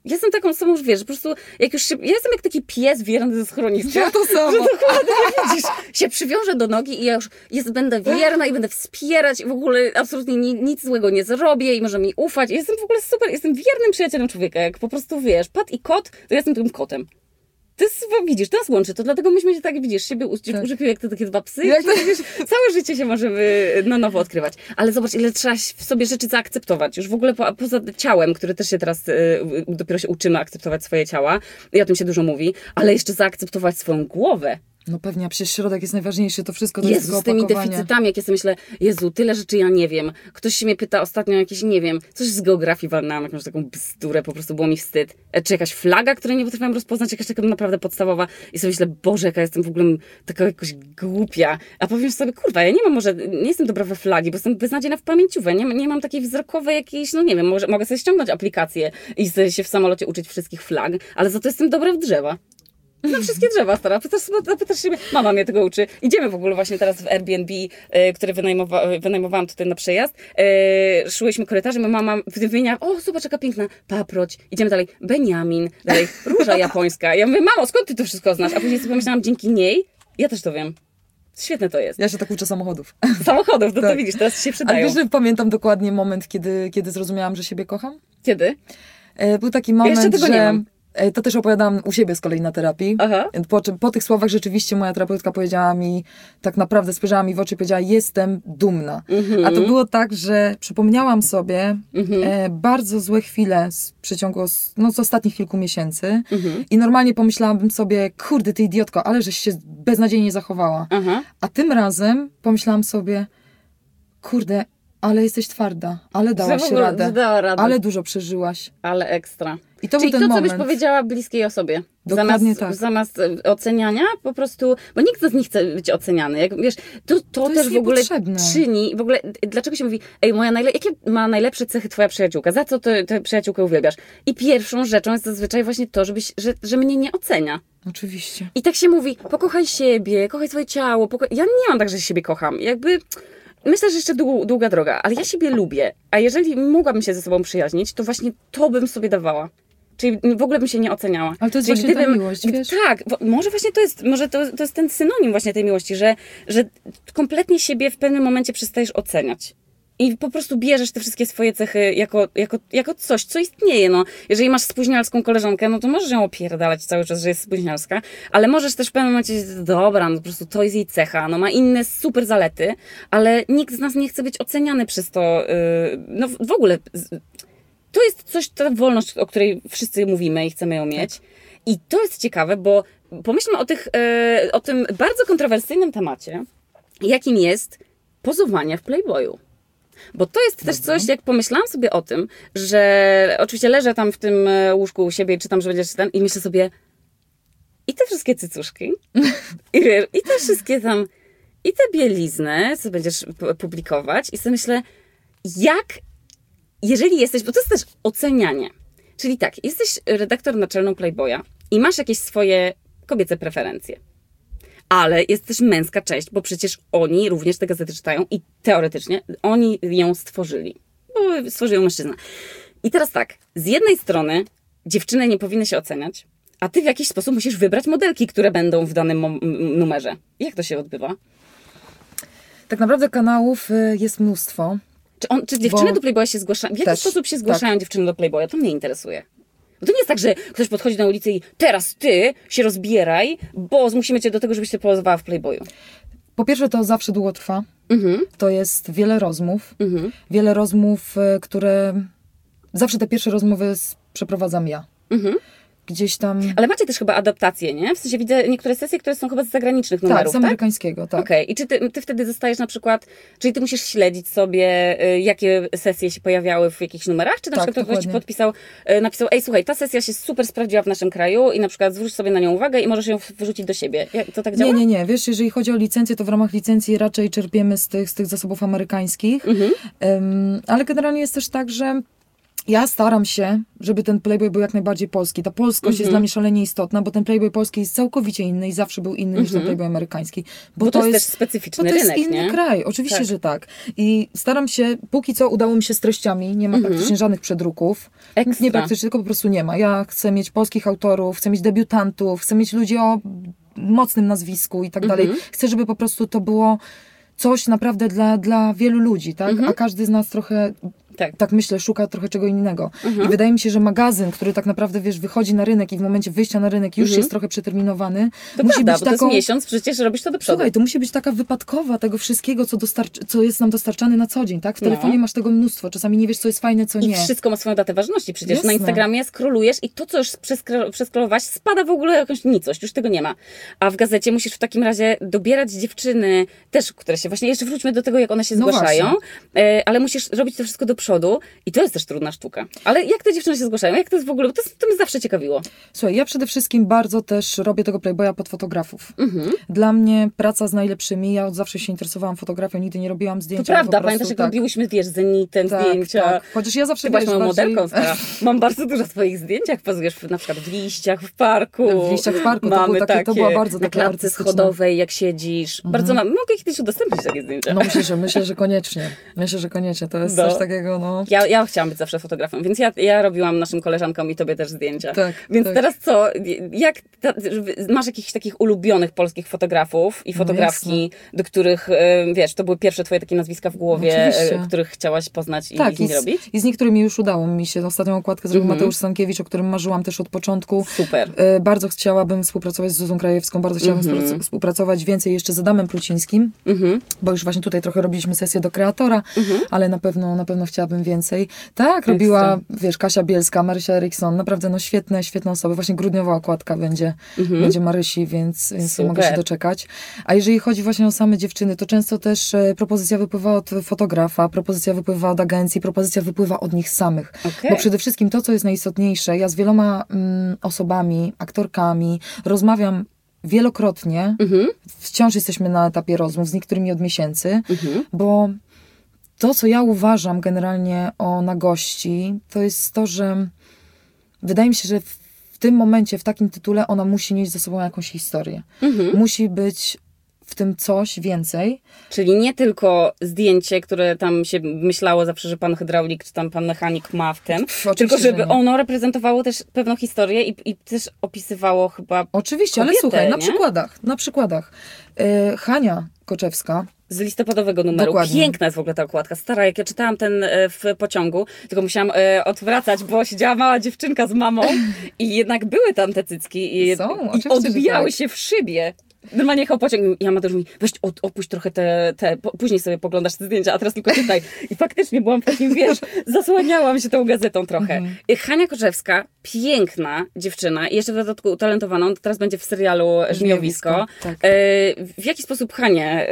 Speaker 1: jestem taką osobą, że wiesz, że po prostu jak już się, ja jestem jak taki pies wierny ze schroniska.
Speaker 2: Ja to samo.
Speaker 1: Że dokładnie, widzisz, się przywiążę do nogi i ja już jest, będę wierna i będę wspierać i w ogóle absolutnie ni, nic złego nie zrobię i może mi ufać. I jestem w ogóle super, jestem wiernym przyjacielem człowieka. Jak po prostu, wiesz, pat i kot, to ja jestem tym kotem. To jest, widzisz, to nas łączy, to dlatego myśmy się tak, widzisz, siebie tak. użypiły jak te takie dwa psy. Jak to... widzisz, całe życie się możemy na nowo odkrywać. Ale zobacz, ile trzeba w sobie rzeczy zaakceptować. Już w ogóle po, poza ciałem, które też się teraz y, dopiero się uczymy akceptować swoje ciała. I o tym się dużo mówi. Ale jeszcze zaakceptować swoją głowę.
Speaker 2: No pewnie, a przecież środek jest najważniejszy, to wszystko to
Speaker 1: Jezu,
Speaker 2: jest
Speaker 1: z tymi deficytami, jak ja sobie myślę, Jezu, tyle rzeczy ja nie wiem. Ktoś się mnie pyta ostatnio jakieś, nie wiem, coś z geografii walnęłam, jakąś taką bzdurę, po prostu było mi wstyd. Czy jakaś flaga, której nie potrafiłam rozpoznać, jakaś taka naprawdę podstawowa. I sobie myślę, Boże, jaka jestem w ogóle taka jakoś głupia. A powiem sobie, kurwa, ja nie mam może, nie jestem dobra we flagi, bo jestem beznadziejna w pamięciówę. Nie, nie mam takiej wzrokowej jakiejś, no nie wiem, może, mogę sobie ściągnąć aplikację i sobie się w samolocie uczyć wszystkich flag, ale za to jestem dobra w drzewa. Na wszystkie drzewa stara. Pytasz, pytasz się, mama mnie tego uczy. Idziemy w ogóle właśnie teraz w Airbnb, e, które wynajmowa, wynajmowałam tutaj na przejazd. E, szłyśmy korytarzem, a mama wymienia, o zobacz jaka piękna paproć. Idziemy dalej, Beniamin, dalej róża japońska. Ja mówię, mamo, skąd ty to wszystko znasz? A później sobie pomyślałam, dzięki niej, ja też to wiem. Świetne to jest.
Speaker 2: Ja się tak uczę samochodów.
Speaker 1: Samochodów, no tak. To widzisz, teraz się przydają.
Speaker 2: Ale wiesz, że pamiętam dokładnie moment, kiedy, kiedy zrozumiałam, że siebie kocham?
Speaker 1: Kiedy?
Speaker 2: E, był taki moment,
Speaker 1: ja tego
Speaker 2: że...
Speaker 1: nie mam.
Speaker 2: To też opowiadałam u siebie z kolei na terapii.
Speaker 1: Aha.
Speaker 2: Po, po tych słowach rzeczywiście moja terapeutka powiedziała mi, tak naprawdę spojrzała mi w oczy i powiedziała, jestem dumna. Mm-hmm. A to było tak, że przypomniałam sobie mm-hmm. e, bardzo złe chwile z przeciągu z, no, z ostatnich kilku miesięcy mm-hmm. i normalnie pomyślałabym sobie, kurde ty idiotko, ale żeś się beznadziejnie zachowała. Aha. A tym razem pomyślałam sobie, kurde, ale jesteś twarda, ale dałaś radę,
Speaker 1: radę,
Speaker 2: ale dużo przeżyłaś.
Speaker 1: Ale ekstra.
Speaker 2: I to
Speaker 1: Czyli
Speaker 2: był ten
Speaker 1: to, co
Speaker 2: moment.
Speaker 1: byś powiedziała bliskiej osobie.
Speaker 2: Dokładnie
Speaker 1: zamiast,
Speaker 2: tak.
Speaker 1: Zamiast oceniania po prostu, bo nikt z nas nie chce być oceniany. Jak, wiesz, to, to, to też w ogóle czyni, w ogóle, dlaczego się mówi, ej, moja najle- jakie ma najlepsze cechy twoja przyjaciółka? Za co tę przyjaciółkę uwielbiasz? I pierwszą rzeczą jest zazwyczaj właśnie to, żebyś, że, że mnie nie ocenia.
Speaker 2: Oczywiście.
Speaker 1: I tak się mówi, pokochaj siebie, kochaj swoje ciało. Pokochaj... Ja nie mam tak, że siebie kocham. Jakby... Myślę, że jeszcze dłu- długa droga, ale ja siebie lubię. A jeżeli mogłabym się ze sobą przyjaźnić, to właśnie to bym sobie dawała. Czyli w ogóle bym się nie oceniała.
Speaker 2: Ale to jest
Speaker 1: Czyli
Speaker 2: właśnie
Speaker 1: gdybym,
Speaker 2: ta miłość, wiesz?
Speaker 1: Tak, może właśnie to jest, może to, to jest ten synonim właśnie tej miłości, że, że kompletnie siebie w pewnym momencie przestajesz oceniać. I po prostu bierzesz te wszystkie swoje cechy jako, jako, jako coś, co istnieje. No. Jeżeli masz spóźnialską koleżankę, no to możesz ją opierdalać cały czas, że jest spóźnialska, ale możesz też w pewnym momencie, dobra, no po prostu to jest jej cecha, no ma inne super zalety, ale nikt z nas nie chce być oceniany przez to. Yy, no w ogóle to jest coś, ta wolność, o której wszyscy mówimy i chcemy ją mieć. Tak. I to jest ciekawe, bo pomyślmy o, tych, yy, o tym bardzo kontrowersyjnym temacie, jakim jest pozowanie w Playboyu. Bo to jest też coś, jak pomyślałam sobie o tym, że oczywiście leżę tam w tym łóżku u siebie i czytam, że będziesz ten i myślę sobie i te wszystkie cycuszki i, i te wszystkie tam i te bielizny, co będziesz publikować i sobie myślę, jak jeżeli jesteś, bo to jest też ocenianie. Czyli tak, jesteś redaktor naczelną Playboya i masz jakieś swoje kobiece preferencje. Ale jest też męska część, bo przecież oni również te gazety czytają i teoretycznie oni ją stworzyli. Bo stworzył ją mężczyzna. I teraz tak, z jednej strony dziewczyny nie powinny się oceniać, a ty w jakiś sposób musisz wybrać modelki, które będą w danym mom- numerze. Jak to się odbywa?
Speaker 2: Tak naprawdę kanałów jest mnóstwo.
Speaker 1: Czy, on, czy dziewczyny bo... do Playboya się zgłaszają? W jaki też, sposób się zgłaszają tak. dziewczyny do Playboya? To mnie interesuje. Bo to nie jest tak, że ktoś podchodzi na ulicę i teraz ty się rozbieraj, bo zmusimy cię do tego, żebyś się pozwała w Playboyu.
Speaker 2: Po pierwsze, to zawsze długo trwa. Mhm. To jest wiele rozmów. Mhm. Wiele rozmów, które... Zawsze te pierwsze rozmowy przeprowadzam ja. Mhm. Gdzieś tam...
Speaker 1: Ale macie też chyba adaptacje, nie? W sensie widzę niektóre sesje, które są chyba z zagranicznych numerów, tak?
Speaker 2: z amerykańskiego, tak. tak.
Speaker 1: Okej. Okay. I czy ty, ty wtedy zostajesz na przykład... Czyli ty musisz śledzić sobie, y, jakie sesje się pojawiały w jakichś numerach? Czy na tak, przykład ktoś ci podpisał, y, napisał, ej, słuchaj, ta sesja się super sprawdziła w naszym kraju i na przykład zwróć sobie na nią uwagę i możesz ją wyrzucić do siebie. Jak, to tak działa?
Speaker 2: Nie, nie, nie. Wiesz, jeżeli chodzi o licencję, to w ramach licencji raczej czerpiemy z tych, z tych zasobów amerykańskich. Mhm. Um, ale generalnie jest też tak, że ja staram się, żeby ten Playboy był jak najbardziej polski. Ta polskość mm-hmm. jest dla mnie szalenie istotna, bo ten Playboy polski jest całkowicie inny i zawsze był inny mm-hmm. niż ten Playboy amerykański.
Speaker 1: Bo, bo to, to jest też specyficzny rynek,
Speaker 2: to jest inny
Speaker 1: nie?
Speaker 2: kraj, oczywiście, tak. że tak. I staram się, póki co udało mi się z treściami, nie ma mm-hmm. praktycznie żadnych przedruków.
Speaker 1: Ekstra.
Speaker 2: Nie praktycznie, tylko po prostu nie ma. Ja chcę mieć polskich autorów, chcę mieć debiutantów, chcę mieć ludzi o mocnym nazwisku i tak mm-hmm. dalej. Chcę, żeby po prostu to było coś naprawdę dla, dla wielu ludzi, tak? Mm-hmm. A każdy z nas trochę... Tak. tak myślę, szuka trochę czego innego. Mhm. I wydaje mi się, że magazyn, który tak naprawdę, wiesz, wychodzi na rynek i w momencie wyjścia na rynek już mhm. jest trochę przeterminowany.
Speaker 1: To
Speaker 2: musi
Speaker 1: prawda,
Speaker 2: być
Speaker 1: bo
Speaker 2: taką...
Speaker 1: to jest miesiąc, przecież robisz to do przodu.
Speaker 2: Słuchaj, to musi być taka wypadkowa tego wszystkiego, co, dostarcz... co jest nam dostarczane na co dzień, tak? W telefonie no. masz tego mnóstwo, czasami nie wiesz, co jest fajne, co nie.
Speaker 1: I wszystko ma swoją datę ważności. Przecież Jasne. Na Instagramie skrolujesz i to, co już przeskrolowałaś, spada w ogóle jakąś nicość, już tego nie ma. A w gazecie musisz w takim razie dobierać dziewczyny, też, które się właśnie, jeszcze wróćmy do tego, jak one się no zgłaszają, właśnie. ale musisz robić to wszystko do przodu i to jest też trudna sztuka. Ale jak te dziewczyny się zgłaszają? Jak to jest w ogóle? Bo to, to mnie zawsze ciekawiło.
Speaker 2: Słuchaj, ja przede wszystkim bardzo też robię tego Playboya pod fotografów.
Speaker 1: Mhm.
Speaker 2: Dla mnie praca z najlepszymi, ja od zawsze się interesowałam fotografią, nigdy nie robiłam zdjęć.
Speaker 1: To prawda, pamiętasz, jak tak. robiłyśmy, wiesz, Zenitem tak, zdjęcia. Tak.
Speaker 2: Chociaż ja zawsze...
Speaker 1: Ty byłaś moją
Speaker 2: bardziej...
Speaker 1: modelką, stara. Mam bardzo dużo twoich zdjęć, jak pozujesz na przykład w liściach, w parku.
Speaker 2: W liściach w parku,
Speaker 1: Mamy
Speaker 2: to, było takie,
Speaker 1: takie,
Speaker 2: to była bardzo
Speaker 1: na klatce schodowej, jak siedzisz. Mhm. Bardzo mam. Mogę kiedyś udostępnić takie zdjęcia.
Speaker 2: No myślę, że, myślę, że koniecznie. Myślę, że koniecznie. To jest no. coś takiego, no...
Speaker 1: Ja, ja chciałam być zawsze fotografem, więc ja, ja robiłam naszym koleżankom i tobie też zdjęcia.
Speaker 2: Tak,
Speaker 1: więc
Speaker 2: tak.
Speaker 1: teraz co? Jak ta, masz jakichś takich ulubionych polskich fotografów i fotografki, no do których, wiesz, to były pierwsze twoje takie nazwiska w głowie,
Speaker 2: Oczywiście.
Speaker 1: których chciałaś poznać i,
Speaker 2: tak,
Speaker 1: i z nimi robić?
Speaker 2: I z niektórymi już udało mi się. Ostatnią okładkę zrobił mm-hmm. Mateusz Stankiewicz, o którym marzyłam też od początku.
Speaker 1: Super.
Speaker 2: Bardzo chciałabym współpracować z Zuzą Krajewską, bardzo chciałabym mm-hmm. współpracować więcej jeszcze z Adamem Prucińskim, mm-hmm. bo już właśnie tutaj trochę robiliśmy sesję do kreatora, mm-hmm. ale na pewno, na pewno chciałabym więcej. Tak, robiła, wiesz, Kasia Bielska, Marysia Erikson, naprawdę no świetne, świetne osoby. Właśnie grudniowa okładka będzie, mm-hmm. będzie Marysi, więc, więc mogę się doczekać. A jeżeli chodzi właśnie o same dziewczyny, to często też e, propozycja wypływa od fotografa, propozycja wypływa od agencji, propozycja wypływa od nich samych.
Speaker 1: Okay.
Speaker 2: Bo przede wszystkim to, co jest najistotniejsze, ja z wieloma mm, osobami, aktorkami rozmawiam wielokrotnie, mm-hmm. wciąż jesteśmy na etapie rozmów, z niektórymi od miesięcy, mm-hmm. bo to, co ja uważam generalnie o nagości, to jest to, że wydaje mi się, że w, w tym momencie, w takim tytule ona musi nieść ze sobą jakąś historię. Mhm. Musi być w tym coś więcej.
Speaker 1: Czyli nie tylko zdjęcie, które tam się myślało zawsze, że pan hydraulik czy tam pan mechanik ma w tym, Pff, tylko żeby ono reprezentowało też pewną historię i, i też opisywało chyba
Speaker 2: Oczywiście,
Speaker 1: kobietę,
Speaker 2: ale słuchaj,
Speaker 1: nie?
Speaker 2: na przykładach, na przykładach. Yy, Hania Koczewska,
Speaker 1: z listopadowego numeru.
Speaker 2: Dokładnie.
Speaker 1: Piękna jest w ogóle ta okładka. Stara, jak ja czytałam ten e, w pociągu, tylko musiałam e, odwracać, bo siedziała mała dziewczynka z mamą i jednak były tam te cycki i,
Speaker 2: Są,
Speaker 1: i odbijały
Speaker 2: tak.
Speaker 1: się w szybie. Normalnie jechał pociąg i Amadeusz mówi, weź od, opuść trochę te, te, później sobie poglądasz te zdjęcia, a teraz tylko czytaj. I faktycznie byłam w takim, wiesz, zasłaniałam się tą gazetą trochę. Mhm. Hania Koczewska, piękna dziewczyna i jeszcze w dodatku utalentowaną, teraz będzie w serialu Żmiowisko.
Speaker 2: Tak.
Speaker 1: W jaki sposób Hania,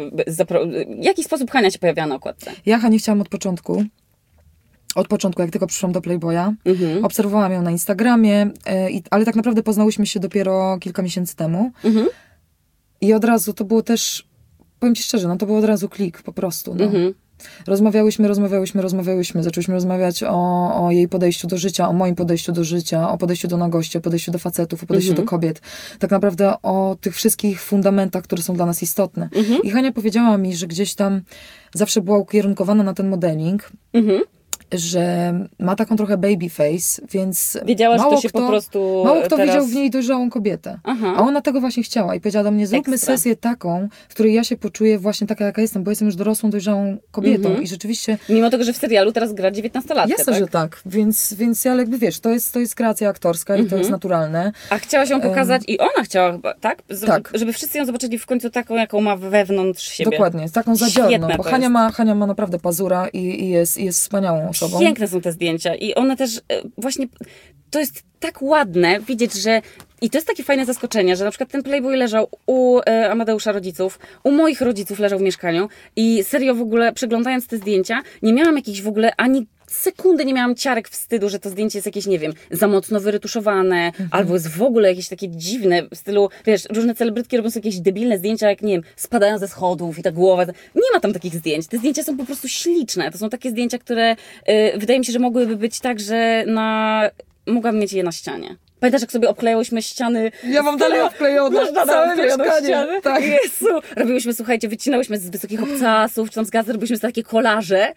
Speaker 1: w jaki sposób Hania się pojawiała na okładce?
Speaker 2: Ja Hanię chciałam od początku. Od początku, jak tylko przyszłam do Playboya. Mhm. Obserwowałam ją na Instagramie, yy, ale tak naprawdę poznałyśmy się dopiero kilka miesięcy temu. Mhm. I od razu to było też, powiem ci szczerze, no to był od razu klik po prostu. No. Mhm. Rozmawiałyśmy, rozmawiałyśmy, rozmawiałyśmy. Zaczęłyśmy rozmawiać o, o jej podejściu do życia, o moim podejściu do życia, o podejściu do nagości, o podejściu do facetów, o podejściu mhm. do kobiet. Tak naprawdę o tych wszystkich fundamentach, które są dla nas istotne. Mhm. I Hania powiedziała mi, że gdzieś tam zawsze była ukierunkowana na ten modeling. Mhm. Że ma taką trochę baby face, więc
Speaker 1: wiedziała,
Speaker 2: mało
Speaker 1: że to się
Speaker 2: kto,
Speaker 1: po prostu
Speaker 2: mało kto
Speaker 1: teraz...
Speaker 2: widział w niej dojrzałą kobietę. Aha. A ona tego właśnie chciała i powiedziała do mnie, zróbmy Ekstra. sesję taką, w której ja się poczuję właśnie taka, jaka jestem, bo jestem już dorosłą, dojrzałą kobietą mhm. i rzeczywiście...
Speaker 1: Mimo tego, że w serialu teraz gra dziewiętnastolatkę,
Speaker 2: Jasne,
Speaker 1: tak?
Speaker 2: że tak, więc, więc ja jakby wiesz, to jest, to jest kreacja aktorska mhm. i to jest naturalne.
Speaker 1: A chciała się pokazać um, i ona chciała chyba, tak? Z,
Speaker 2: tak?
Speaker 1: Żeby wszyscy ją zobaczyli w końcu taką, jaką ma wewnątrz siebie.
Speaker 2: Dokładnie, taką zadziorną, bo Hania ma, Hania ma naprawdę pazura i, i, jest, i jest wspaniałą osobą.
Speaker 1: Piękne są te zdjęcia i one też właśnie, to jest tak ładne widzieć, że i to jest takie fajne zaskoczenie, że na przykład ten Playboy leżał u e, Amadeusza rodziców, u moich rodziców leżał w mieszkaniu i serio w ogóle przeglądając te zdjęcia, nie miałam jakichś w ogóle ani sekundy nie miałam ciarek wstydu, że to zdjęcie jest jakieś, nie wiem, za mocno wyretuszowane, mhm. albo jest w ogóle jakieś takie dziwne w stylu, wiesz, różne celebrytki robią sobie jakieś debilne zdjęcia, jak, nie wiem, spadają ze schodów i ta głowa. Nie ma tam takich zdjęć. Te zdjęcia są po prostu śliczne. To są takie zdjęcia, które y, wydaje mi się, że mogłyby być tak, że na... mogłabym mieć je na ścianie. Pamiętasz, jak sobie obklejałyśmy ściany?
Speaker 2: Ja mam dalej obklejone.
Speaker 1: Masz całe mieszkanie.
Speaker 2: Tak.
Speaker 1: Jezu. Robiłyśmy, słuchajcie, wycinałyśmy z wysokich obcasów, czy tam z gazet, robiliśmy takie kolaże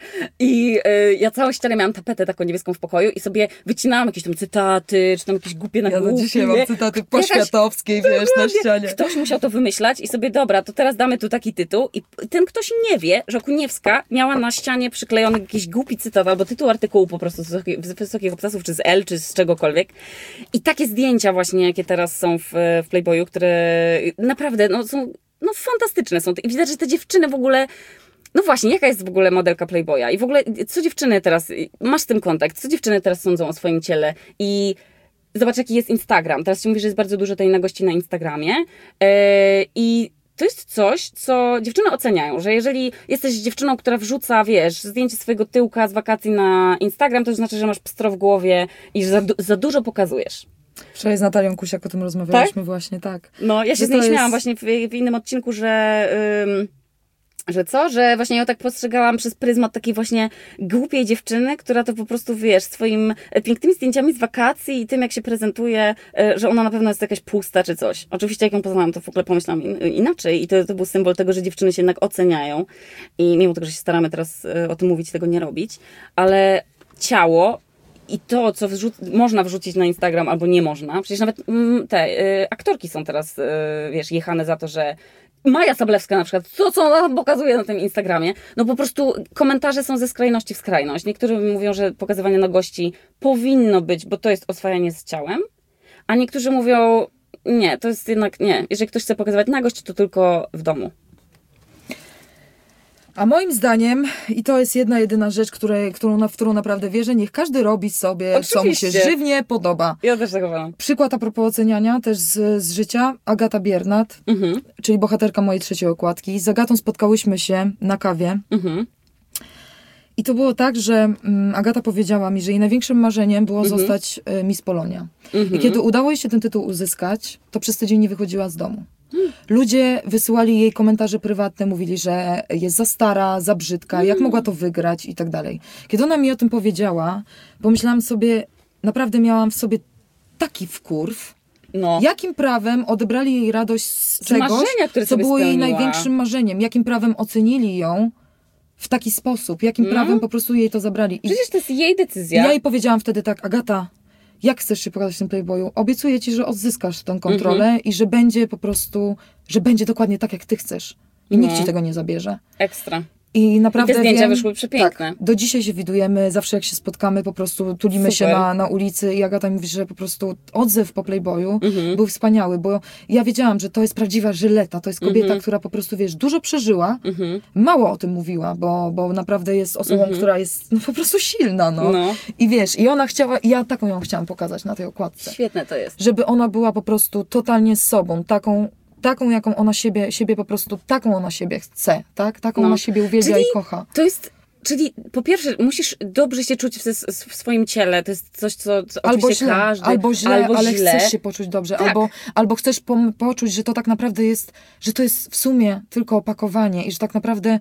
Speaker 1: i y, ja całą ścianę miałam tapetę taką niebieską w pokoju i sobie wycinałam jakieś tam cytaty, czy tam jakieś głupie nagłówki.
Speaker 2: Ja do dzisiaj mam cytaty poświatowskiej, wiesz, na ścianie.
Speaker 1: Ktoś musiał to wymyślać i sobie, dobra, to teraz damy tu taki tytuł i ten ktoś nie wie, że Kuniewska miała na ścianie przyklejony jakiś głupi cytat albo tytuł artykułu po prostu z wysokich, z wysokich obcasów, czy z L, czy z czegokolwiek. I takie zdjęcia właśnie, jakie teraz są w, w Playboyu, które naprawdę no, są no, fantastyczne. Są. I widać, że te dziewczyny w ogóle... No właśnie, jaka jest w ogóle modelka Playboya? I w ogóle, co dziewczyny teraz... Masz z tym kontakt. Co dziewczyny teraz sądzą o swoim ciele? I zobacz, jaki jest Instagram. Teraz się mówi, że jest bardzo dużo tej nagości na Instagramie. Yy, I... To jest coś, co dziewczyny oceniają, że jeżeli jesteś dziewczyną, która wrzuca, wiesz, zdjęcie swojego tyłka z wakacji na Instagram, to znaczy, że masz pstro w głowie i że za, du- za dużo pokazujesz.
Speaker 2: Wczoraj z Natalią Kusiak o tym rozmawialiśmy, tak? Właśnie, tak.
Speaker 1: No, ja się
Speaker 2: że
Speaker 1: z niej
Speaker 2: jest...
Speaker 1: śmiałam właśnie w, w innym odcinku, że... Ym, że co? Że właśnie ją tak postrzegałam przez pryzmat takiej właśnie głupiej dziewczyny, która to po prostu, wiesz, swoimi pięknymi zdjęciami z wakacji i tym, jak się prezentuje, że ona na pewno jest jakaś pusta czy coś. Oczywiście, jak ją poznałam, to w ogóle pomyślałam in, inaczej i to, to był symbol tego, że dziewczyny się jednak oceniają i mimo tego, że się staramy teraz o tym mówić, tego nie robić, ale ciało i to, co wrzu- można wrzucić na Instagram albo nie można, przecież nawet mm, te y, aktorki są teraz, y, wiesz, jechane za to, że Maja Sablewska na przykład, to co ona pokazuje na tym Instagramie, no po prostu komentarze są ze skrajności w skrajność. Niektórzy mówią, że pokazywanie nagości powinno być, bo to jest oswajanie z ciałem, a niektórzy mówią, nie, to jest jednak, nie, jeżeli ktoś chce pokazywać nagość, to tylko w domu.
Speaker 2: A moim zdaniem, i to jest jedna jedyna rzecz, której, którą, w którą naprawdę wierzę, niech każdy robi sobie, Oczywiście. co mu się żywnie podoba.
Speaker 1: Ja też tak uważam.
Speaker 2: Przykład a propos oceniania, też z, z życia, Agata Biernat, mhm. czyli bohaterka mojej trzeciej okładki. Z Agatą spotkałyśmy się na kawie. Mhm. I to było tak, że um, Agata powiedziała mi, że jej największym marzeniem było mhm. zostać y, Miss Polonia. Mhm. I kiedy udało jej się ten tytuł uzyskać, to przez tydzień nie wychodziła z domu. Ludzie wysyłali jej komentarze prywatne, mówili, że jest za stara, za brzydka, jak mogła to wygrać i tak dalej. Kiedy ona mi o tym powiedziała, pomyślałam sobie, naprawdę miałam w sobie taki wkurw, no. Jakim prawem odebrali jej radość z, z czegoś, marzenia, które co było spełniła. Jej największym marzeniem, jakim prawem ocenili ją w taki sposób, jakim no. prawem po prostu jej to zabrali. I
Speaker 1: przecież to jest jej decyzja.
Speaker 2: Ja jej powiedziałam wtedy tak, Agata, jak chcesz się pokazać w tym Playboyu? Obiecuję ci, że odzyskasz tę kontrolę mm-hmm. i że będzie po prostu, że będzie dokładnie tak, jak ty chcesz. I no. nikt ci tego nie zabierze.
Speaker 1: Ekstra.
Speaker 2: I naprawdę
Speaker 1: I te zdjęcia
Speaker 2: wiem,
Speaker 1: wyszły przepiękne.
Speaker 2: Tak, do dzisiaj się widujemy, zawsze jak się spotkamy, po prostu tulimy Super. się na, na ulicy i Agata mówi, że po prostu odzew po Playboyu mm-hmm. był wspaniały, bo ja wiedziałam, że to jest prawdziwa Żyleta, to jest kobieta, mm-hmm. która po prostu, wiesz, dużo przeżyła, mm-hmm. mało o tym mówiła, bo, bo naprawdę jest osobą, mm-hmm. która jest no, po prostu silna, no. no. I wiesz, i ona chciała, i ja taką ją chciałam pokazać na tej okładce.
Speaker 1: Świetne to jest.
Speaker 2: Żeby ona była po prostu totalnie z sobą, taką taką, jaką ona siebie, siebie po prostu, taką ona siebie chce, tak? Taką no. ona siebie uwielbia czyli i kocha.
Speaker 1: To jest, czyli po pierwsze musisz dobrze się czuć w, w swoim ciele, to jest coś, co, co
Speaker 2: albo
Speaker 1: oczywiście
Speaker 2: źle,
Speaker 1: każdy...
Speaker 2: Albo źle,
Speaker 1: albo
Speaker 2: ale
Speaker 1: źle.
Speaker 2: chcesz się poczuć dobrze,
Speaker 1: tak.
Speaker 2: albo, albo chcesz po, poczuć, że to tak naprawdę jest, że to jest w sumie tylko opakowanie i że tak naprawdę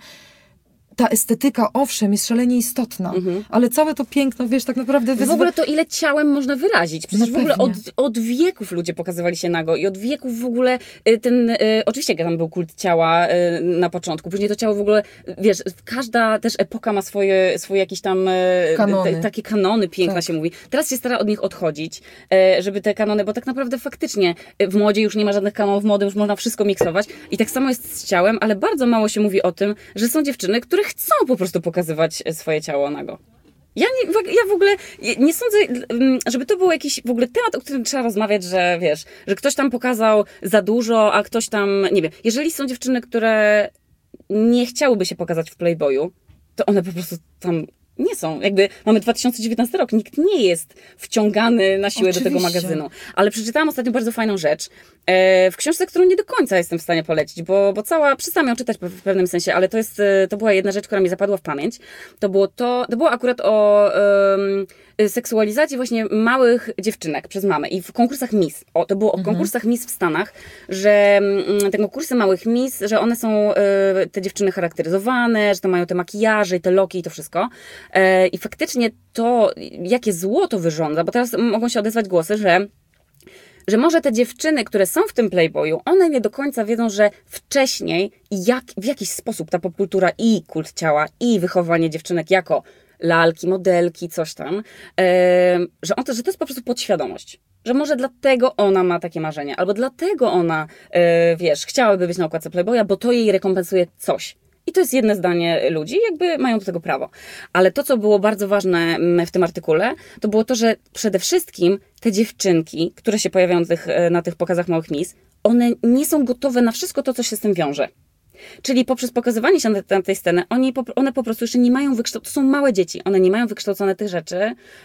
Speaker 2: ta estetyka, owszem, jest szalenie istotna, mhm. ale całe to piękno, wiesz, tak naprawdę...
Speaker 1: Wyzwa... W ogóle to, ile ciałem można wyrazić. Przecież no w ogóle od, od wieków ludzie pokazywali się nago i od wieków w ogóle ten... Y, oczywiście tam był kult ciała y, na początku, później to ciało w ogóle, wiesz, każda też epoka ma swoje, swoje jakieś tam... Y,
Speaker 2: kanony.
Speaker 1: Te, takie kanony, piękna tak. się mówi. Teraz się stara od nich odchodzić, y, żeby te kanony, bo tak naprawdę faktycznie w modzie już nie ma żadnych kanonów mody, już można wszystko miksować i tak samo jest z ciałem, ale bardzo mało się mówi o tym, że są dziewczyny, które chcą po prostu pokazywać swoje ciało nago. Ja, nie, ja w ogóle nie sądzę, żeby to był jakiś w ogóle temat, o którym trzeba rozmawiać, że wiesz, że ktoś tam pokazał za dużo, a ktoś tam, nie wiem, jeżeli są dziewczyny, które nie chciałyby się pokazać w Playboyu, to one po prostu tam Nie są. Jakby mamy dwa tysiące dziewiętnasty rok, nikt nie jest wciągany na siłę
Speaker 2: Oczywiście.
Speaker 1: do tego magazynu. Ale przeczytałam ostatnio bardzo fajną rzecz e, w książce, którą nie do końca jestem w stanie polecić, bo, bo cała, przestałam ją czytać w pewnym sensie, ale to jest, to była jedna rzecz, która mi zapadła w pamięć. To było to, to było akurat o e, seksualizacji właśnie małych dziewczynek przez mamę i w konkursach Miss. O, to było o
Speaker 2: Mhm.
Speaker 1: konkursach Miss w Stanach, że mm, te konkursy małych Miss, że one są, e, te dziewczyny charakteryzowane, że to mają te makijaże i te loki i to wszystko. E, I faktycznie to, jakie zło to wyrządza, bo teraz mogą się odezwać głosy, że że może te dziewczyny, które są w tym Playboyu, one nie do końca wiedzą, że wcześniej jak, w jakiś sposób ta popkultura i kult ciała, i wychowywanie dziewczynek jako lalki, modelki, coś tam, e, że, on to, że to jest po prostu podświadomość. Że może dlatego ona ma takie marzenia, albo dlatego ona, e, wiesz, chciałaby być na okładce Playboya, bo to jej rekompensuje coś. I to jest jedno zdanie ludzi, jakby mają do tego prawo. Ale to, co było bardzo ważne w tym artykule, to było to, że przede wszystkim te dziewczynki, które się pojawiają na tych, na tych pokazach małych Miss, one nie są gotowe na wszystko to, co się z tym wiąże. Czyli poprzez pokazywanie się na, na tej sceny, oni po, one po prostu jeszcze nie mają wykształcone, to są małe dzieci, one nie mają wykształcone tych rzeczy,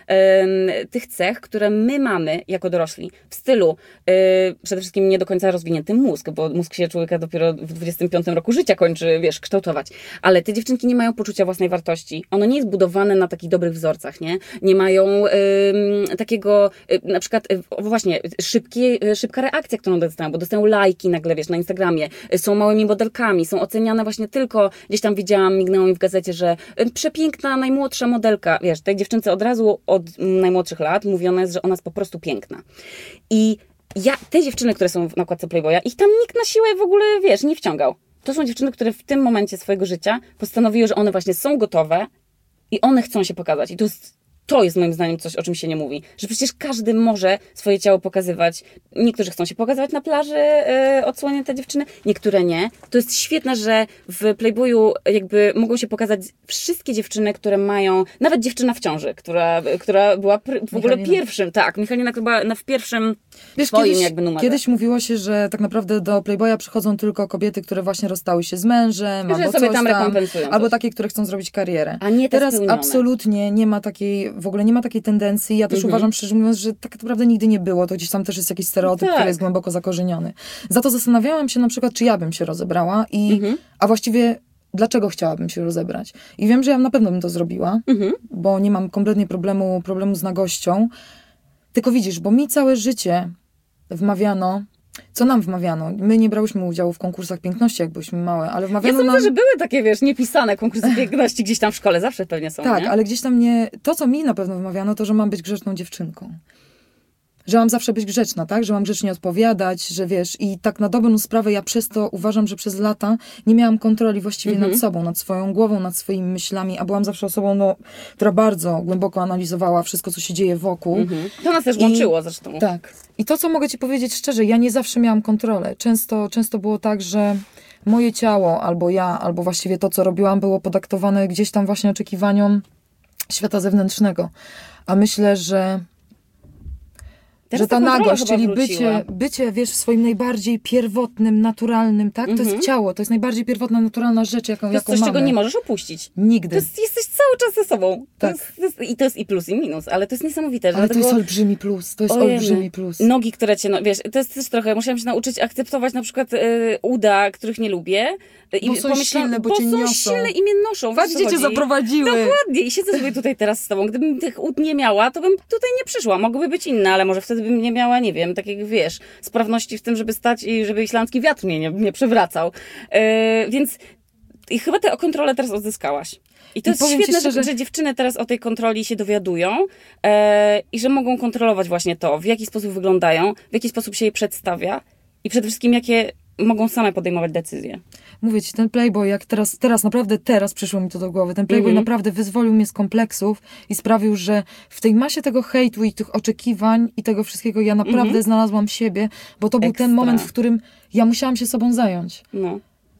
Speaker 1: yy, tych cech, które my mamy jako dorośli. W stylu yy, przede wszystkim nie do końca rozwinięty mózg, bo mózg się człowieka dopiero w dwudziestym piątym roku życia kończy, wiesz, kształtować. Ale te dziewczynki nie mają poczucia własnej wartości. Ono nie jest budowane na takich dobrych wzorcach, nie? Nie mają yy, takiego, yy, na przykład, yy, właśnie, szybkie, yy, szybka reakcja, którą dostają, bo dostają lajki nagle, wiesz, na Instagramie, yy, są małymi modelkami, są oceniane właśnie tylko, gdzieś tam widziałam, mignęło mi w gazecie, że przepiękna, najmłodsza modelka. Wiesz, tej dziewczynce od razu od najmłodszych lat mówione jest, że ona jest po prostu piękna. I ja, te dziewczyny, które są na okładce Playboya, ich tam nikt na siłę w ogóle, wiesz, nie wciągał. To są dziewczyny, które w tym momencie swojego życia postanowiły, że one właśnie są gotowe i one chcą się pokazać. I to jest To jest moim zdaniem coś, o czym się nie mówi. Że przecież każdy może swoje ciało pokazywać. Niektórzy chcą się pokazywać na plaży, yy, odsłonięte dziewczyny, niektóre nie. To jest świetne, że w Playboyu jakby mogą się pokazać wszystkie dziewczyny, które mają, nawet dziewczyna w ciąży, która, która była pr- w ogóle
Speaker 2: Michalina.
Speaker 1: pierwszym, tak, Michalina chyba na w pierwszym
Speaker 2: Wiesz,
Speaker 1: swoim
Speaker 2: kiedyś,
Speaker 1: jakby numerze.
Speaker 2: kiedyś mówiło się, że tak naprawdę do Playboya przychodzą tylko kobiety, które właśnie rozstały się z mężem,
Speaker 1: Że
Speaker 2: albo
Speaker 1: sobie
Speaker 2: coś
Speaker 1: tam
Speaker 2: tam,
Speaker 1: rekompensują
Speaker 2: albo
Speaker 1: coś.
Speaker 2: takie, które chcą zrobić karierę.
Speaker 1: A nie te
Speaker 2: Teraz
Speaker 1: spełnione.
Speaker 2: absolutnie nie ma takiej, w ogóle nie ma takiej tendencji. Ja też
Speaker 1: Mhm.
Speaker 2: uważam, szczerze mówiąc, że tak naprawdę nigdy nie było. To gdzieś tam też jest jakiś stereotyp,
Speaker 1: Tak.
Speaker 2: który jest głęboko zakorzeniony. Za to zastanawiałam się na przykład, czy ja bym się rozebrała i,
Speaker 1: Mhm.
Speaker 2: a właściwie dlaczego chciałabym się rozebrać. I wiem, że ja na pewno bym to zrobiła,
Speaker 1: Mhm.
Speaker 2: bo nie mam kompletnie problemu, problemu z nagością. Tylko widzisz, bo mi całe życie wmawiano, co nam wmawiano? My nie brałyśmy udziału w konkursach piękności, jak byliśmy małe, ale
Speaker 1: Ja
Speaker 2: wmawiano
Speaker 1: sądzę,
Speaker 2: nam...
Speaker 1: że były takie, wiesz, niepisane konkursy piękności gdzieś tam w szkole, zawsze pewnie są,
Speaker 2: Tak,
Speaker 1: nie?
Speaker 2: ale gdzieś tam nie... To, co mi na pewno wmawiano, to, że mam być grzeczną dziewczynką. Że mam zawsze być grzeczna, tak? Że mam grzecznie odpowiadać, że wiesz... I tak na dobrą sprawę ja przez to uważam, że przez lata nie miałam kontroli właściwie
Speaker 1: Mhm.
Speaker 2: nad sobą, nad swoją głową, nad swoimi myślami, a byłam zawsze osobą, no, która bardzo głęboko analizowała wszystko, co się dzieje wokół.
Speaker 1: Mhm. To nas też
Speaker 2: I-
Speaker 1: łączyło zresztą.
Speaker 2: Tak. I to, co mogę ci powiedzieć szczerze, ja nie zawsze miałam kontrolę. Często, często było tak, że moje ciało, albo ja, albo właściwie to, co robiłam, było podaktowane gdzieś tam właśnie oczekiwaniom świata zewnętrznego. A myślę, że,
Speaker 1: Teraz
Speaker 2: że ta
Speaker 1: kontrola
Speaker 2: nagość,
Speaker 1: chyba
Speaker 2: czyli
Speaker 1: wróciła.
Speaker 2: bycie, bycie, wiesz, w swoim najbardziej pierwotnym, naturalnym, tak? To
Speaker 1: Mhm.
Speaker 2: jest ciało, to jest najbardziej pierwotna, naturalna rzecz, jaką,
Speaker 1: To jest
Speaker 2: jaką
Speaker 1: coś,
Speaker 2: mamy.
Speaker 1: czego nie możesz opuścić. To
Speaker 2: Nigdy.
Speaker 1: jest, jesteś cały czas ze sobą. To
Speaker 2: Tak.
Speaker 1: jest, to jest, I to jest i plus, i minus, ale to jest niesamowite. Że
Speaker 2: Ale to
Speaker 1: dlatego-
Speaker 2: jest olbrzymi plus, to jest
Speaker 1: Ojej,
Speaker 2: olbrzymi plus.
Speaker 1: Nogi, które cię, no, wiesz, to jest też trochę, musiałam się nauczyć akceptować na przykład y, uda, których nie lubię. I
Speaker 2: Bo są
Speaker 1: pomyślałam,
Speaker 2: silne, bo
Speaker 1: bo
Speaker 2: cię
Speaker 1: są
Speaker 2: niosą.
Speaker 1: silne i mnie noszą.
Speaker 2: Patrz,
Speaker 1: wiesz,
Speaker 2: gdzie
Speaker 1: o co
Speaker 2: cię
Speaker 1: chodzi?
Speaker 2: zaprowadziły.
Speaker 1: Dokładnie. I siedzę sobie tutaj teraz z tobą. Gdybym tych ud nie miała, to bym tutaj nie przyszła. Mogłyby być inne, ale może wtedy bym nie miała, nie wiem, takiego, wiesz, sprawności w tym, żeby stać i żeby islandzki wiatr mnie nie, nie przewracał. Yy, więc i chyba tę kontrolę teraz odzyskałaś. I to
Speaker 2: I
Speaker 1: jest
Speaker 2: powiem ci
Speaker 1: świetne, że,
Speaker 2: szczerze-
Speaker 1: że dziewczyny teraz o tej kontroli się dowiadują e, i że mogą kontrolować właśnie to, w jaki sposób wyglądają, w jaki sposób się je przedstawia i przede wszystkim jakie mogą same podejmować decyzje.
Speaker 2: Mówię ci, ten Playboy, jak teraz, teraz, naprawdę teraz przyszło mi to do głowy, ten Playboy
Speaker 1: Mhm.
Speaker 2: naprawdę wyzwolił mnie z kompleksów i sprawił, że w tej masie tego hejtu i tych oczekiwań i tego wszystkiego ja naprawdę
Speaker 1: Mhm.
Speaker 2: znalazłam siebie, bo to był
Speaker 1: Ekstra.
Speaker 2: ten moment, w którym ja musiałam się sobą zająć.
Speaker 1: No.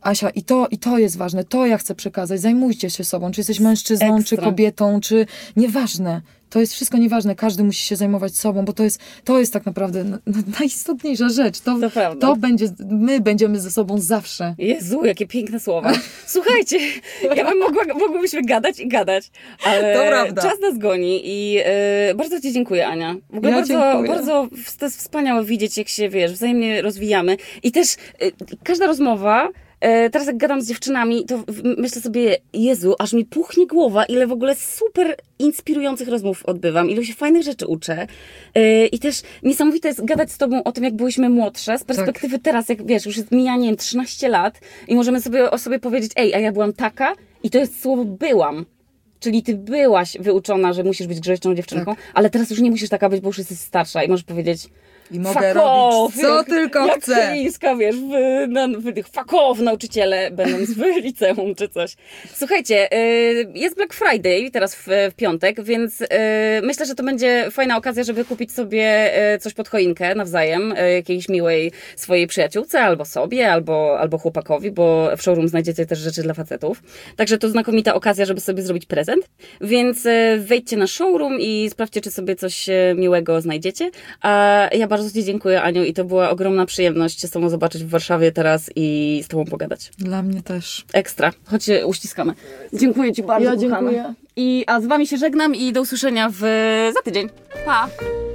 Speaker 2: Asia, i to, i to jest ważne, to ja chcę przekazać, zajmujcie się sobą, czy jesteś mężczyzną,
Speaker 1: Ekstra.
Speaker 2: czy kobietą, czy nieważne. To jest wszystko nieważne, każdy musi się zajmować sobą, bo to jest, to jest tak naprawdę na, na, najistotniejsza rzecz. To,
Speaker 1: To prawda.
Speaker 2: to będzie, my będziemy ze sobą zawsze.
Speaker 1: Jezu, jakie piękne słowa. Słuchajcie, ja bym mogła, mogłybyśmy gadać i gadać, ale
Speaker 2: To prawda.
Speaker 1: czas nas goni i e, bardzo Ci dziękuję, Ania. W ogóle
Speaker 2: Ja
Speaker 1: bardzo,
Speaker 2: dziękuję.
Speaker 1: bardzo to jest wspaniałe widzieć, jak się, wiesz, wzajemnie rozwijamy i też e, każda rozmowa. E, Teraz jak gadam z dziewczynami, to w- myślę sobie, Jezu, aż mi puchnie głowa, ile w ogóle super inspirujących rozmów odbywam, ilu się fajnych rzeczy uczę. E, I też niesamowite jest gadać z Tobą o tym, jak byłyśmy młodsze, z perspektywy teraz, jak wiesz, już jest mija, nie wiem, trzynaście lat i możemy sobie o sobie powiedzieć, ej, a ja byłam taka i to jest słowo byłam. Czyli ty byłaś wyuczona, że musisz być grzeczną dziewczynką, ale teraz już nie musisz taka być, bo już jesteś starsza i możesz powiedzieć
Speaker 2: I mogę
Speaker 1: fuck
Speaker 2: robić
Speaker 1: off,
Speaker 2: co
Speaker 1: jak,
Speaker 2: tylko
Speaker 1: jak
Speaker 2: chcę.
Speaker 1: Kryńska, wiesz, w, na, w tych fuck off nauczyciele, będąc w liceum czy coś. Słuchajcie, y, jest Black Friday teraz w, w piątek, więc y, myślę, że to będzie fajna okazja, żeby kupić sobie y, coś pod choinkę nawzajem, y, jakiejś miłej swojej przyjaciółce, albo sobie, albo, albo chłopakowi, bo w showroom znajdziecie też rzeczy dla facetów. Także to znakomita okazja, żeby sobie zrobić prezent, więc y, wejdźcie na showroom i sprawdźcie, czy sobie coś y, miłego znajdziecie. A ja bardzo Ci dziękuję, Aniu, i to była ogromna przyjemność się z Tobą zobaczyć w Warszawie teraz i z Tobą pogadać.
Speaker 2: Dla mnie też.
Speaker 1: Ekstra. Chodź się uściskamy. Dziękuję Ci bardzo,
Speaker 2: Ja
Speaker 1: kochana.
Speaker 2: dziękuję.
Speaker 1: I, a z Wami się żegnam i do usłyszenia w, za tydzień. Pa!